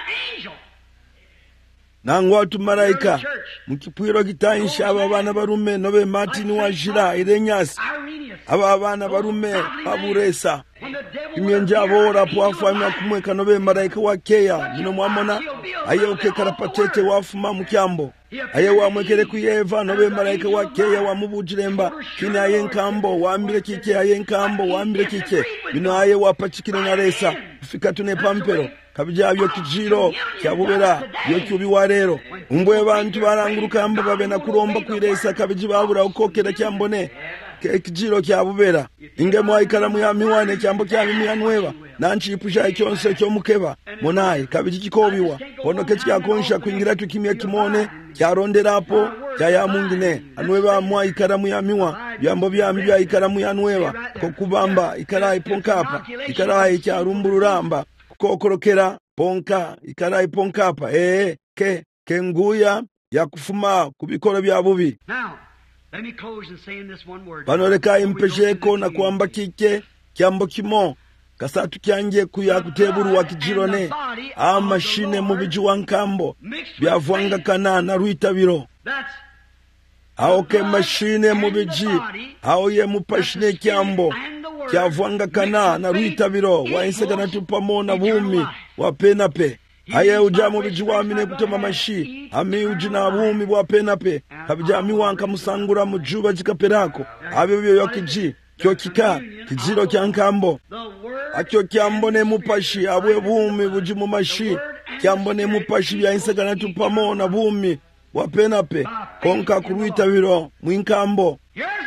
nangwa tumaraika mukipwiro gitayinsha aba bana barume nobe Martin wajira irenyasi aba bana barume aburesa imyenja bora pwafanya kumweka nobe maraika wakeya mino mwamona aye ukekara patete wafuma mukyambo aye wamwekere kuyeva nobe maraika wakeya wamubujiremba kine aye nkambo wambire kike aye nkambo wambire kike mino aye wapachikire naresa kufika tune pampero kabija byo kijiro kyabubera byo cyubiwa rero umbwe bantu baranguruka mba babena kuromba kwiresa kabiji babura ukokera kyambone kijiro kyabubera inge mwaikala mu yamiwane kyambo kyami yanweba nanchipusha icyonse cyo mukeba monayi kabiji kikobiwa pono kekyakonsha kuingira tukimya kimone kyaronderapo kyayamungine anweba mwaikala mu yamiwa byambo byami byayikala mu yanweba ko kubamba ikala iponkapa ikala icyarumbururamba kokorokera ponka ikala iponkapa ee ke kenguya yakufuma kubikolo bya bubi. Pano leka impesheko na kuamba kike kiambo kimo kasatu kyanje kuya kuteburu wa kijirone amashine mu biji wa nkambo byavwanga kana na rwitabiro aho ke mashine mu biji aho ye mupashine kyambo kyavwanga kana na rwitabiro wa insegana tupamo na bumi wa penape aye uja mu biji wa mine kutema mashi ami uji na bumi wa penape kabija mi wanka musangura mu juba jikaperako abe byo yokiji kyo kika kijiro kya nkambo akyo kyambone mupashi abwe bumi buji mu mashi kyambone mupashi bya insegana tupamo na bumi wa penape konka kurwitabiro mwinkambo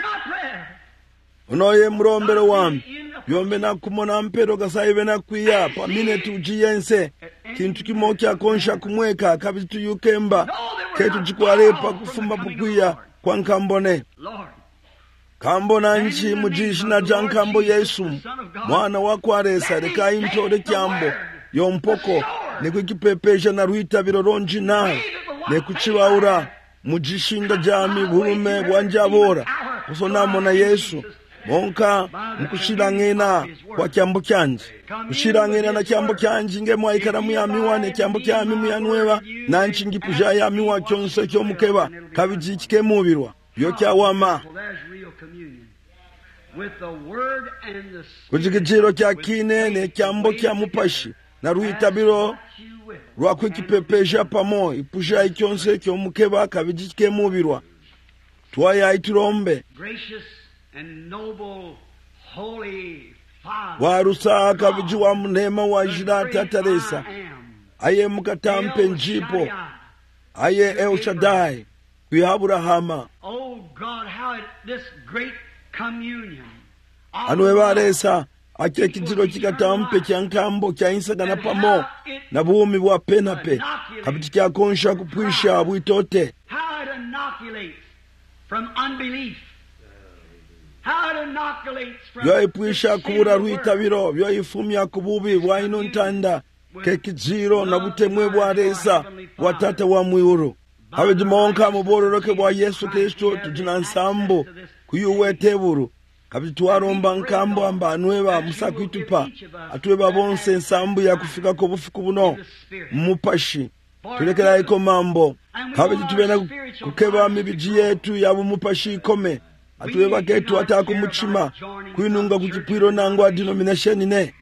unoye murombero wami yombe na kumona mpero gasaibe na kuya pa minute ujiyense kintu kimo kya konsha kumweka kabitu yukemba ketu jikwarepa kufumba pukuya kwa nkambone kambo nchi mujishi na jankambo Yesu mwana wakwaresa reka intore kyambo yompoko nekukipepesha na rwitabiro ronji naye nekuchibaura mujishinda jami burume bwanjabora usonamo na Yesu monka mkushirangena kwa kyambo kyanje kushirangena na kyambo kyanje ngemwa ikaramu ya miwane kyambo kya mimu yanwewa nanchi ngipuja ya miwa kyonse kyo mukeba kabijikike mubirwa yo kyawama kujikijiro kya kine ne kyambo kya mupashi na rwitabiro rwakwikipepesha pamo ipusha ikyonse kyo mukeba kabijikike mubirwa twaya iturombe warusa kabiji wa mnema wa jirata Teresa aye mukatampe njipo aye El Shaddai kwi Abrahama anwe baresa ake kijiro kikatampe kyankambo kya insagana pamo na bumi bwa penape kabiti kya konsha kupwisha bwitote byo ipwisha kubura rwitabiro byo ifumya kububi bwa ino ntanda kekijiro na butemwe bwa resa watata wa mwiro habeji monka mubororoke bwa Yesu Kristo tujina nsambo kuyuwe teburu kabiti tuwaromba nkambo amba anweba musakwitupa atweba bonse nsambu ya kufika ko bufuku buno mupashi tulekera iko mambo kabiti tubena kukeba mibiji yetu yabu mupashi ikome atuweba ketu atako muchima kuinunga kutipiro nangwa denomination ne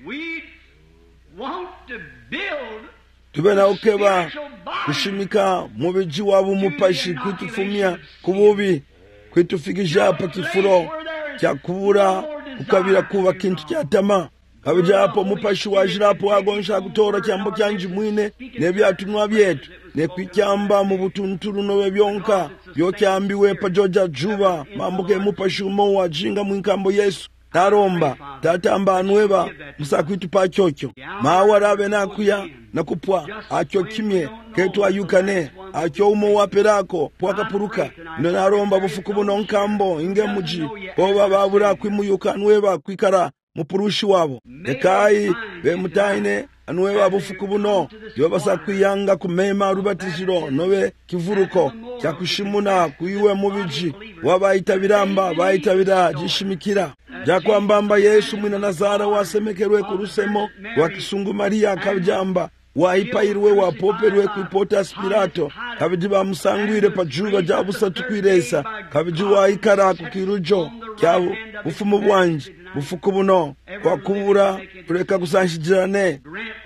tubena ukeba kushimika mubiji wabu mupashi kutufumia kububi kutufikisha hapa kifuro kya kubura kukabira kuba kintu kya tama kabija hapo mupashi wajirapo agonsha kutora kyambo kyanji mwine nebyatunwa byetu nekwikyamba mu butunturu nobe byonka byokyambiwe pa Georgia Juba mambuke mupashi umo wajinga mwinkambo Yesu taromba tatamba anweba musakwitu pa kyokyo mawarabe nakuya nakupwa akyo kimye ketu ayukane akyo umo waperako pwakapuruka ndo naromba bufuku buno nkambo inge muji oba babura kwimuyuka anweba kwikara mupurushi wabo ekai be mutaine anweba bufuku buno yobasa kwiyanga kumema rubatishiro nobe kivuruko kyakushimuna kuiwe mubiji wabayitabiramba bayitabira jishimikira jakwambamba Yesu mwina Nazara wasemekerwe kurusemo wa kisungu Maria kabjamba waipayirwe wapoperwe kuipota Spirato kabiji bamusangwire pajuba jabusa tukwiresa kabiji waikara kukirujo kyabu ufumu bwanje bufuku buno kwa kubura kureka kusanshijirane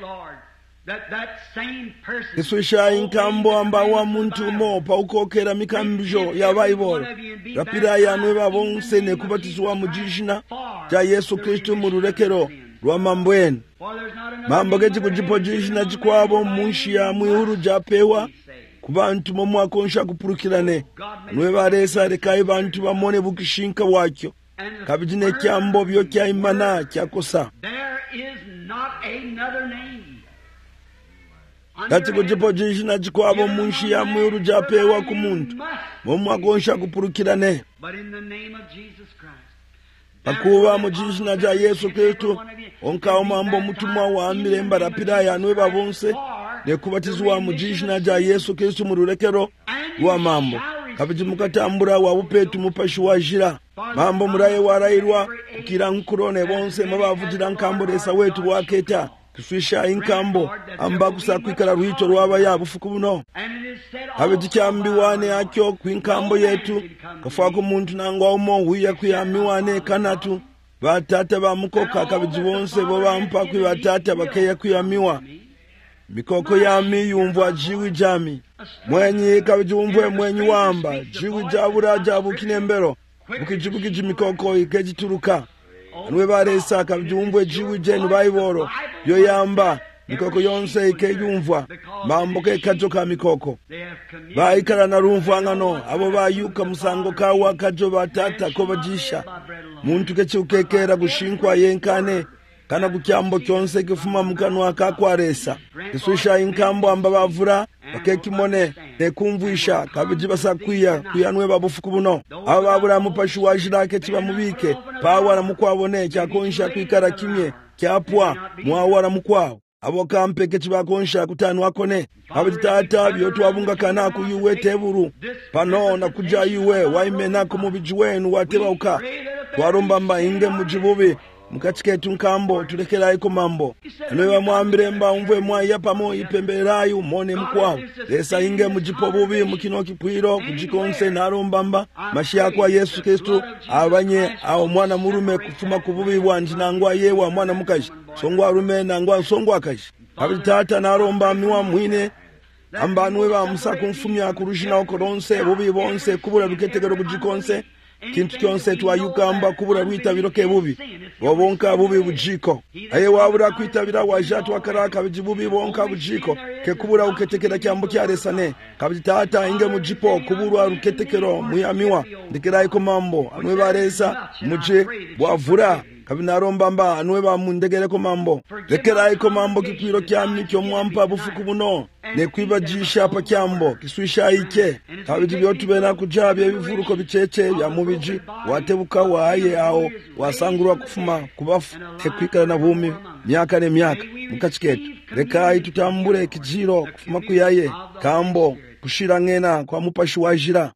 kiswisha inkambo amba wa muntu mo pa ukokera mikambijo ya Bible rapira yanwe babonse ne kubatizwa mujishina ja Yesu Kristo mu rurekero rwa mambweni mambo geji kujipojishina jikwabo munshi ya mwihuru japewa kubantu mo mwakonsha kupurukirane nwe baresa rekai bantu bamone bukishinka wakyo kabijine kyambo byo kya imana kyakosa kati kujipojishina jikwabo munshi ya mwihuru japewa kumuntu mo mwakonsha kupurukirane pakuba mujishina ja Yesu Kristo onkawo mambo mutumwa wa miremba rapira yanweba bonse ne kubatizwa mu jina lya Yesu Kristo mu rulekero rwa mambo kabiji mukatambura wa upetu mupashi wa jira mambo muraye warayirwa kukira nkurone bonse mabavugira nkambo resa wetu waketa kuswisha inkambo amba kusakwikala ruhito rwaba yabufuku buno kabiji kyambiwane akyo kwinkambo yetu kafako muntu nangwa umo huya kuyamiwane kanatu batata bamukoka kabiji bonse bo bampa kwi batata bakeya kuyamiwa mikoko yami yumva jiwi jami mwenyi kabiji umvwe mwenyi wamba jiwi jabura jabu kinembero bukijibukiji mikoko ikejituruka anwe baresa kabiji umvwe jiwi jeni bayiboro yo yamba mikoko yonse ikeyumva mambo ke kajo ka mikoko baikara na rumva ngano abo bayuka musango kawa kajo batata ko bajisha muntu kechukekera gushinkwa yenkane kana kukyambo kyonse kifuma mukanwa kakwaresa kisusha inkambo amba bavura bakekimone nekumvisha kabiji basakwiya kuyanwe babufuku buno abo babura mupashi wajira ke kiba mubike pawara mukwabone cyakonsha kwikara kimye kyapwa mwawara mukwawo abo kampe ke kibakonsha kutanwa kone kabiji tata byotu abunga kana kuyuwe teburu pano na kuja yuwe waimena ko mubiji wenu watebauka twaromba mainge mujibubi mukachiketu nkambo tulekera iko mambo anwe mwambire mba umvwe mwaya pamo ipemberayo mone mkwao lesa inge mujipo bubi mukino kipwiro kujikonse narombamba mashia kwa Yesu Kristo abanye awo mwana murume kufuma kububi bwanje nangwa yewa mwana mukashi songwa rume nangwa songwa kashi abitata naromba miwa mwine ambanwe ba musaku mfumya kurushina okoronse bubi bonse kubura ruketegero kujikonse kintu kyonse twayukamba kubura rwitabiro ke bubi wabonka bubi bujiko aye wabura kwitabira wajatu wakaraka bijibubi bonka bujiko ke kubura uketekera kyambo kyaresane kabitata inge mujipo kubura ruketekero muyamiwa ndikira iko mambo anwe baresa muje bwavura kabinarombamba anwe ba mundegere ko mambo lekera iko mambo kikwiro kyami kyo mwampa bufuku buno ne kwibajisha pa kyambo kiswisha ike kabiji byotubena kujabye bivuruko bicece ya mubiji watebuka waye aho wasangurwa kufuma kubafu tekwikana na bumi myaka ne myaka mukachiketu reka itutambure kijiro kufuma kuyaye kambo kushira ngena kwa mupashi wajira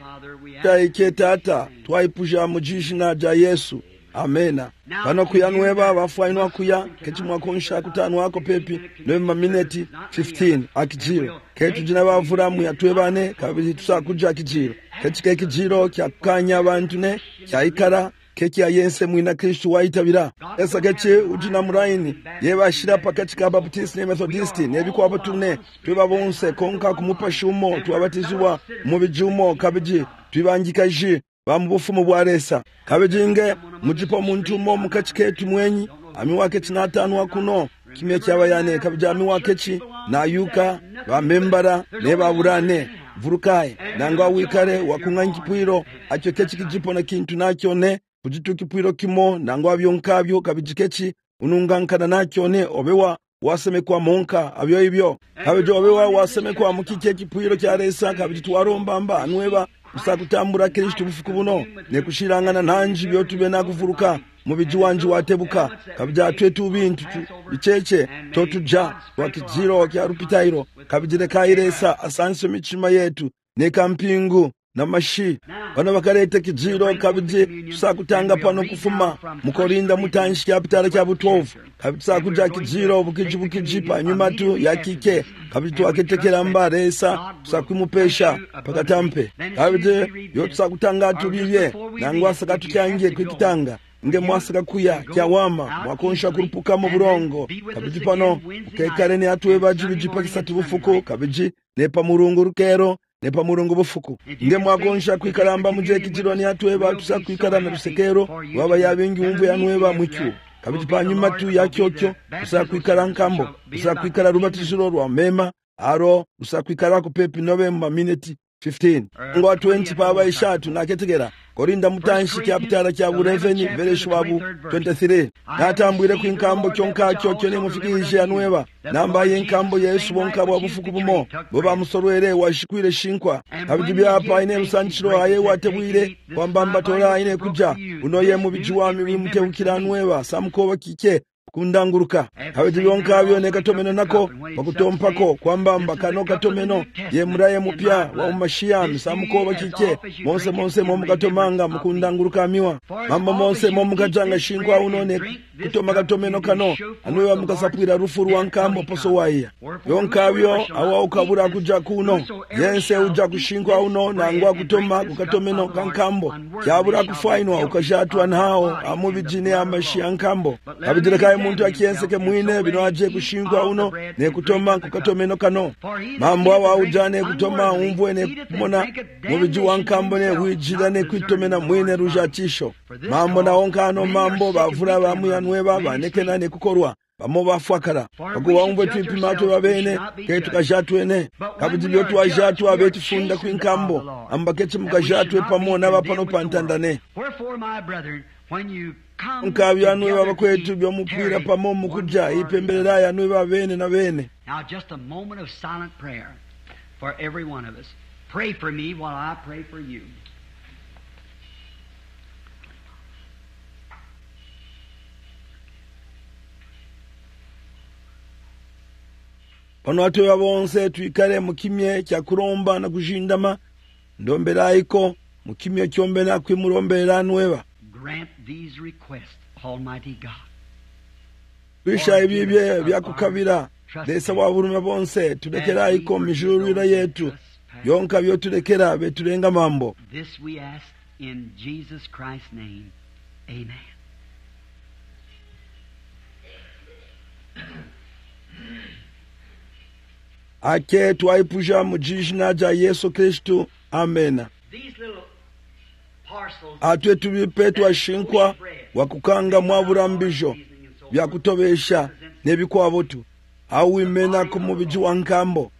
taike tata twaipuja mujishina ja Yesu amena pano kuyanweba bafainwa kuya kechimwa konsha kutanu wako pepi nwe minute fifteen akijiro ketu jina bavura mu yatwebane kabiri tusakuja akijiro kechike kijiro kyakanya abantu ne kyayikara keki ya yense mwina Kristo waitabira esa keche ujina muraini yebashira pakati ka Baptist ne Methodist ne biko abatune twebabonse konka kumupa shumo twabatizwa mu bijumo kabiji twibangikaje bamubufumu bwaresa kabejinge mujipo muntu mo mukachiketu mwenyi amiwake tinatanu wakuno kimye cyabayane kabijami wakechi na yuka bamembara ne baburane vurukai nanga wikare wakungangipwiro acho kechi kijipo na kintu nakyo ne kujitukipwiro kimo nanga byonkabyo kabijikechi unungankana nakyo ne obewa waseme kwa monka abyo ibyo kabejo obewa waseme kwa mukike kipwiro kyaresa kabijitwarombamba anweba usakutambura Kristo bufuku buno ne kushirangana nanji byotube nakuvuruka mu bijiwanji watebuka kabija twetu bintu bicece totuja wakijiro kya rupitairo kabijire kairesa asanse michima yetu ne kampingu na mashi bana bakarete kijiro kabije tusakutanga pano kufuma mukorinda mutanshi kyapitala kya butovu kabisa kuja kijiro bukijibukijipa nyuma tu yakike kabitu aketekera mbaresa tusakwimupesha pakatampe kabije yo tusakutanga tubiye nangwa sakatu kyange kwikitanga nge mwasaka kuya kyawama mwakonsha kurupuka mu burongo kabiji pano ukekarene atweba jibijipa kisatu bufuko kabiji nepa murungu rukero nepa murungu bufuku nge mwakonsha kwikaramba muje kijironi atweba tusakwikarana rusekero waba yabingi umvu yanweba mwichu kabiji panyuma tu yakyokyo usakwikara nkambo usakwikara rubatishiro rwa mema aro usakwikara ku pepi November minute fifteen ngo twenty paba ishatu naketegera korinda mutanshi kyapitala kya bureveni vereshwabu twenty-three natambwire kwinkambo kyonka kyokyo ne mufikije anweba namba yenkambo Yesu bonka bwa bufuku bumo boba musorwere washikwire shinkwa abijibya apa ine musanchiro aye watebwire kwamba mbatora ine kuja unoye mu bijiwami bimutebukira anweba samkoba kike kundanguruka habiti byonka byone katomeno nako bakutompako kwamba kano katomeno ye muraye mupya wa umashiya misamuko bakike monse monse mo mukatomanga mukundanguruka miwa mama monse mo mukajanga shinkwa unone kutoma katomeno kano anuwa mukasapwira rufu rwankambo poso waiya yonka byo awa ukabura kuja kuno yense uja kushinkwa uno nangwa kutoma kukatomeno kankambo kyabura kufainwa ukashatwa nao amubijine amashiya nkambo abidileka muntu akienseke mwine bino aje kushinkwa uno ne kutoma kukatomeno kano mambo awa ujane kutoma umvwe ne mona mubiji wankambo ne wijida ne kwitomena mwine rujatisho mambo na onkano mambo bavura bamuyanweba banekena ne kukorwa bamo bafwakara bakuwa umvwe twipimatu babene ke tukajatwene kabidi byo twajatwa betufunda kwinkambo ambaketse mukajatwe pamona bapano pantandane nkabya nwe bakwetu byo mupira pamo mukuja ipembelera ya nwe babene na bene. Now just a moment of silent prayer for every one of us. Pray for me while I pray for you. Ono atoya bonse tuikale mukimye kya kuromba na kujindama ndombera iko mukimye kyombera kwimurombera nweba. Grant these requests, Almighty God. Bisha ibibye byakukabira desa waburume bonse tulekera iko mijurura yetu yonka byo tulekera betulenga mambo. This we ask in Jesus Christ's name. Amen. Ake twaipuja mujishina ja Yesu Kristo. Amen. Atwe tubipe twashinkwa wakukanga mwabulambisho byakutobesha nebikwabotu au imena kumubiji wankambo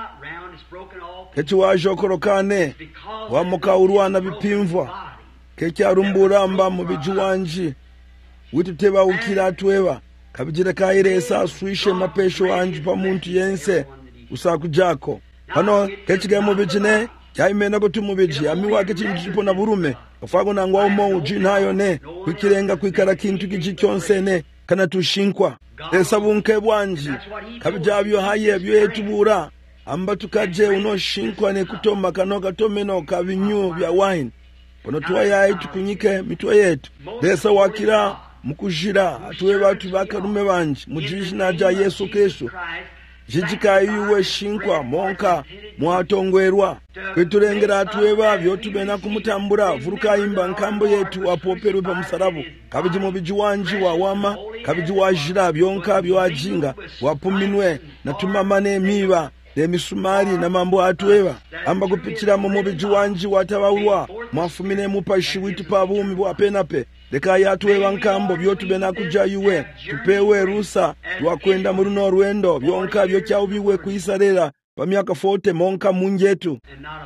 kechiwajokorokane wamukaurwana bipimvwa kecharumburamba mubiji wanji wituteba ukira tweba kabijira kairesa aswishe mapesho wanji pa muntu yense usakujako hano kechige mubijine chaimena kuti mubiji amiwake chinjipo na burume ofago nangwa umo ujinayo ne kwikirenga kwikara kintu kijikyonse ne kana tushinkwa esabunke bwanji kabijabyo haye byo etubura amba tukaje uno shinkwa ne kutoma kano katomeno kabinyu bya wine pono tuwaye tukunyike mitwe yetu desa wakira mukujira atuwe batu bakarume banji mujishina ja Yesu Kristo jijika yuwe shinkwa monka mwatongwerwa kwetulengera atuweba byotubena kumutambura vuruka imba nkambo yetu apoperwe pa musarabu kabiji mubiji wanji wa wama kabiji wajira byonka byowajinga wapuminwe na tumamane miba nemisumari na mambo atuweba amba kupitira mu mubiji wanji watabawulwa mwafumine mupashi witu pa bumi bwa penape leka yatuweba nkambo byotubena kuja yuwe tupewe rusa lwakwenda mu runo rwendo byonka byo kyawubiwe kuisarera pa myaka forty monka munjetu.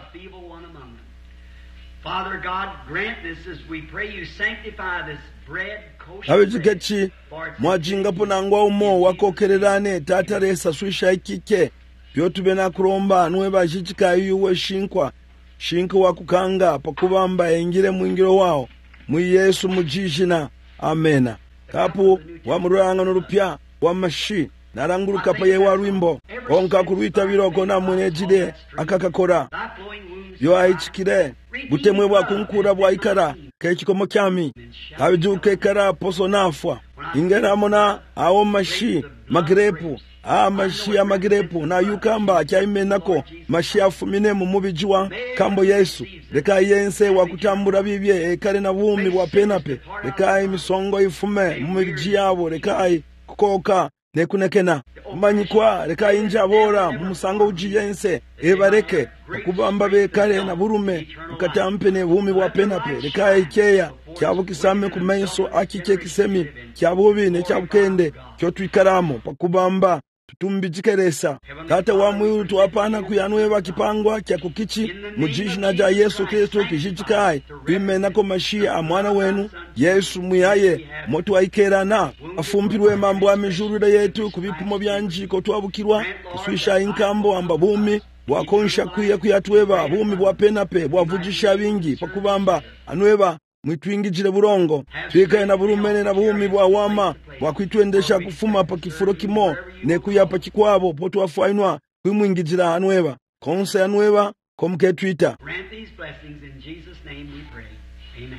Father God, grant this as we pray you sanctify this bread kosher. Abijikechi mwajinga ponangwa umo wakokererane tata resa swisha ikike byotubena kuromba nweba jichika yuwe shinkwa shinka wakukanga pakubamba engire mwingiro wao mu Yesu mujishina. Amena. Kapu wa muranga nurupya wa mashi naranguruka pa yewa rwimbo onka kuruita biroko na mwenejide akakakora yo aichikire butemwe bwa kunkura bwa ikara kechikomo kyami abijuke kara poso nafwa ingera mona awo mashi magrepu a mashi ya magrepu na yukamba kyaimenako mashi afumine mu mubijiwa kambo Yesu leka yense wakutambura bibye ekare na bumi bwa penape leka imisongo ifume mu mubiji yabo leka kukoka nekunekena mbanyikwa leka inja bora mumusango ujiyense ebareke okubamba bekale na burume ukatampe ne bumi bwa penape leka ikeya kyabukisame ku menso akike kisemi kyabubi ne kyabukende kyo twikaramo pakubamba tutumbijikeresa tata wa mwiru tuwapana kuyanweba kipangwa kya kukichi mujishina ja Yesu Kristo kijichikai bimenako mashia mwana wenu Yesu muyaye moto aikerana afumpirwe mambo amijurura yetu kubipimo byanjiko twabukirwa kuswisha inkambo amba bumi wakonsha kuya kuyatweba bumi bwa penape bwavujisha bingi pakubamba anweba mwitwingijire burongo twikaye na bulumene na buhumi bwa wama bwakwitwendesha kufuma pa kifuro kimo nekuyapa chikwabo potwafainwa kwimwingijira hanweba konse hanweba komke twita. Grant these blessings in Jesus' name we pray. Amen.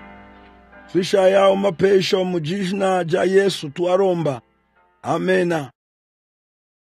Fisha yao mapesho mujishna ja Yesu tuaromba. Amena.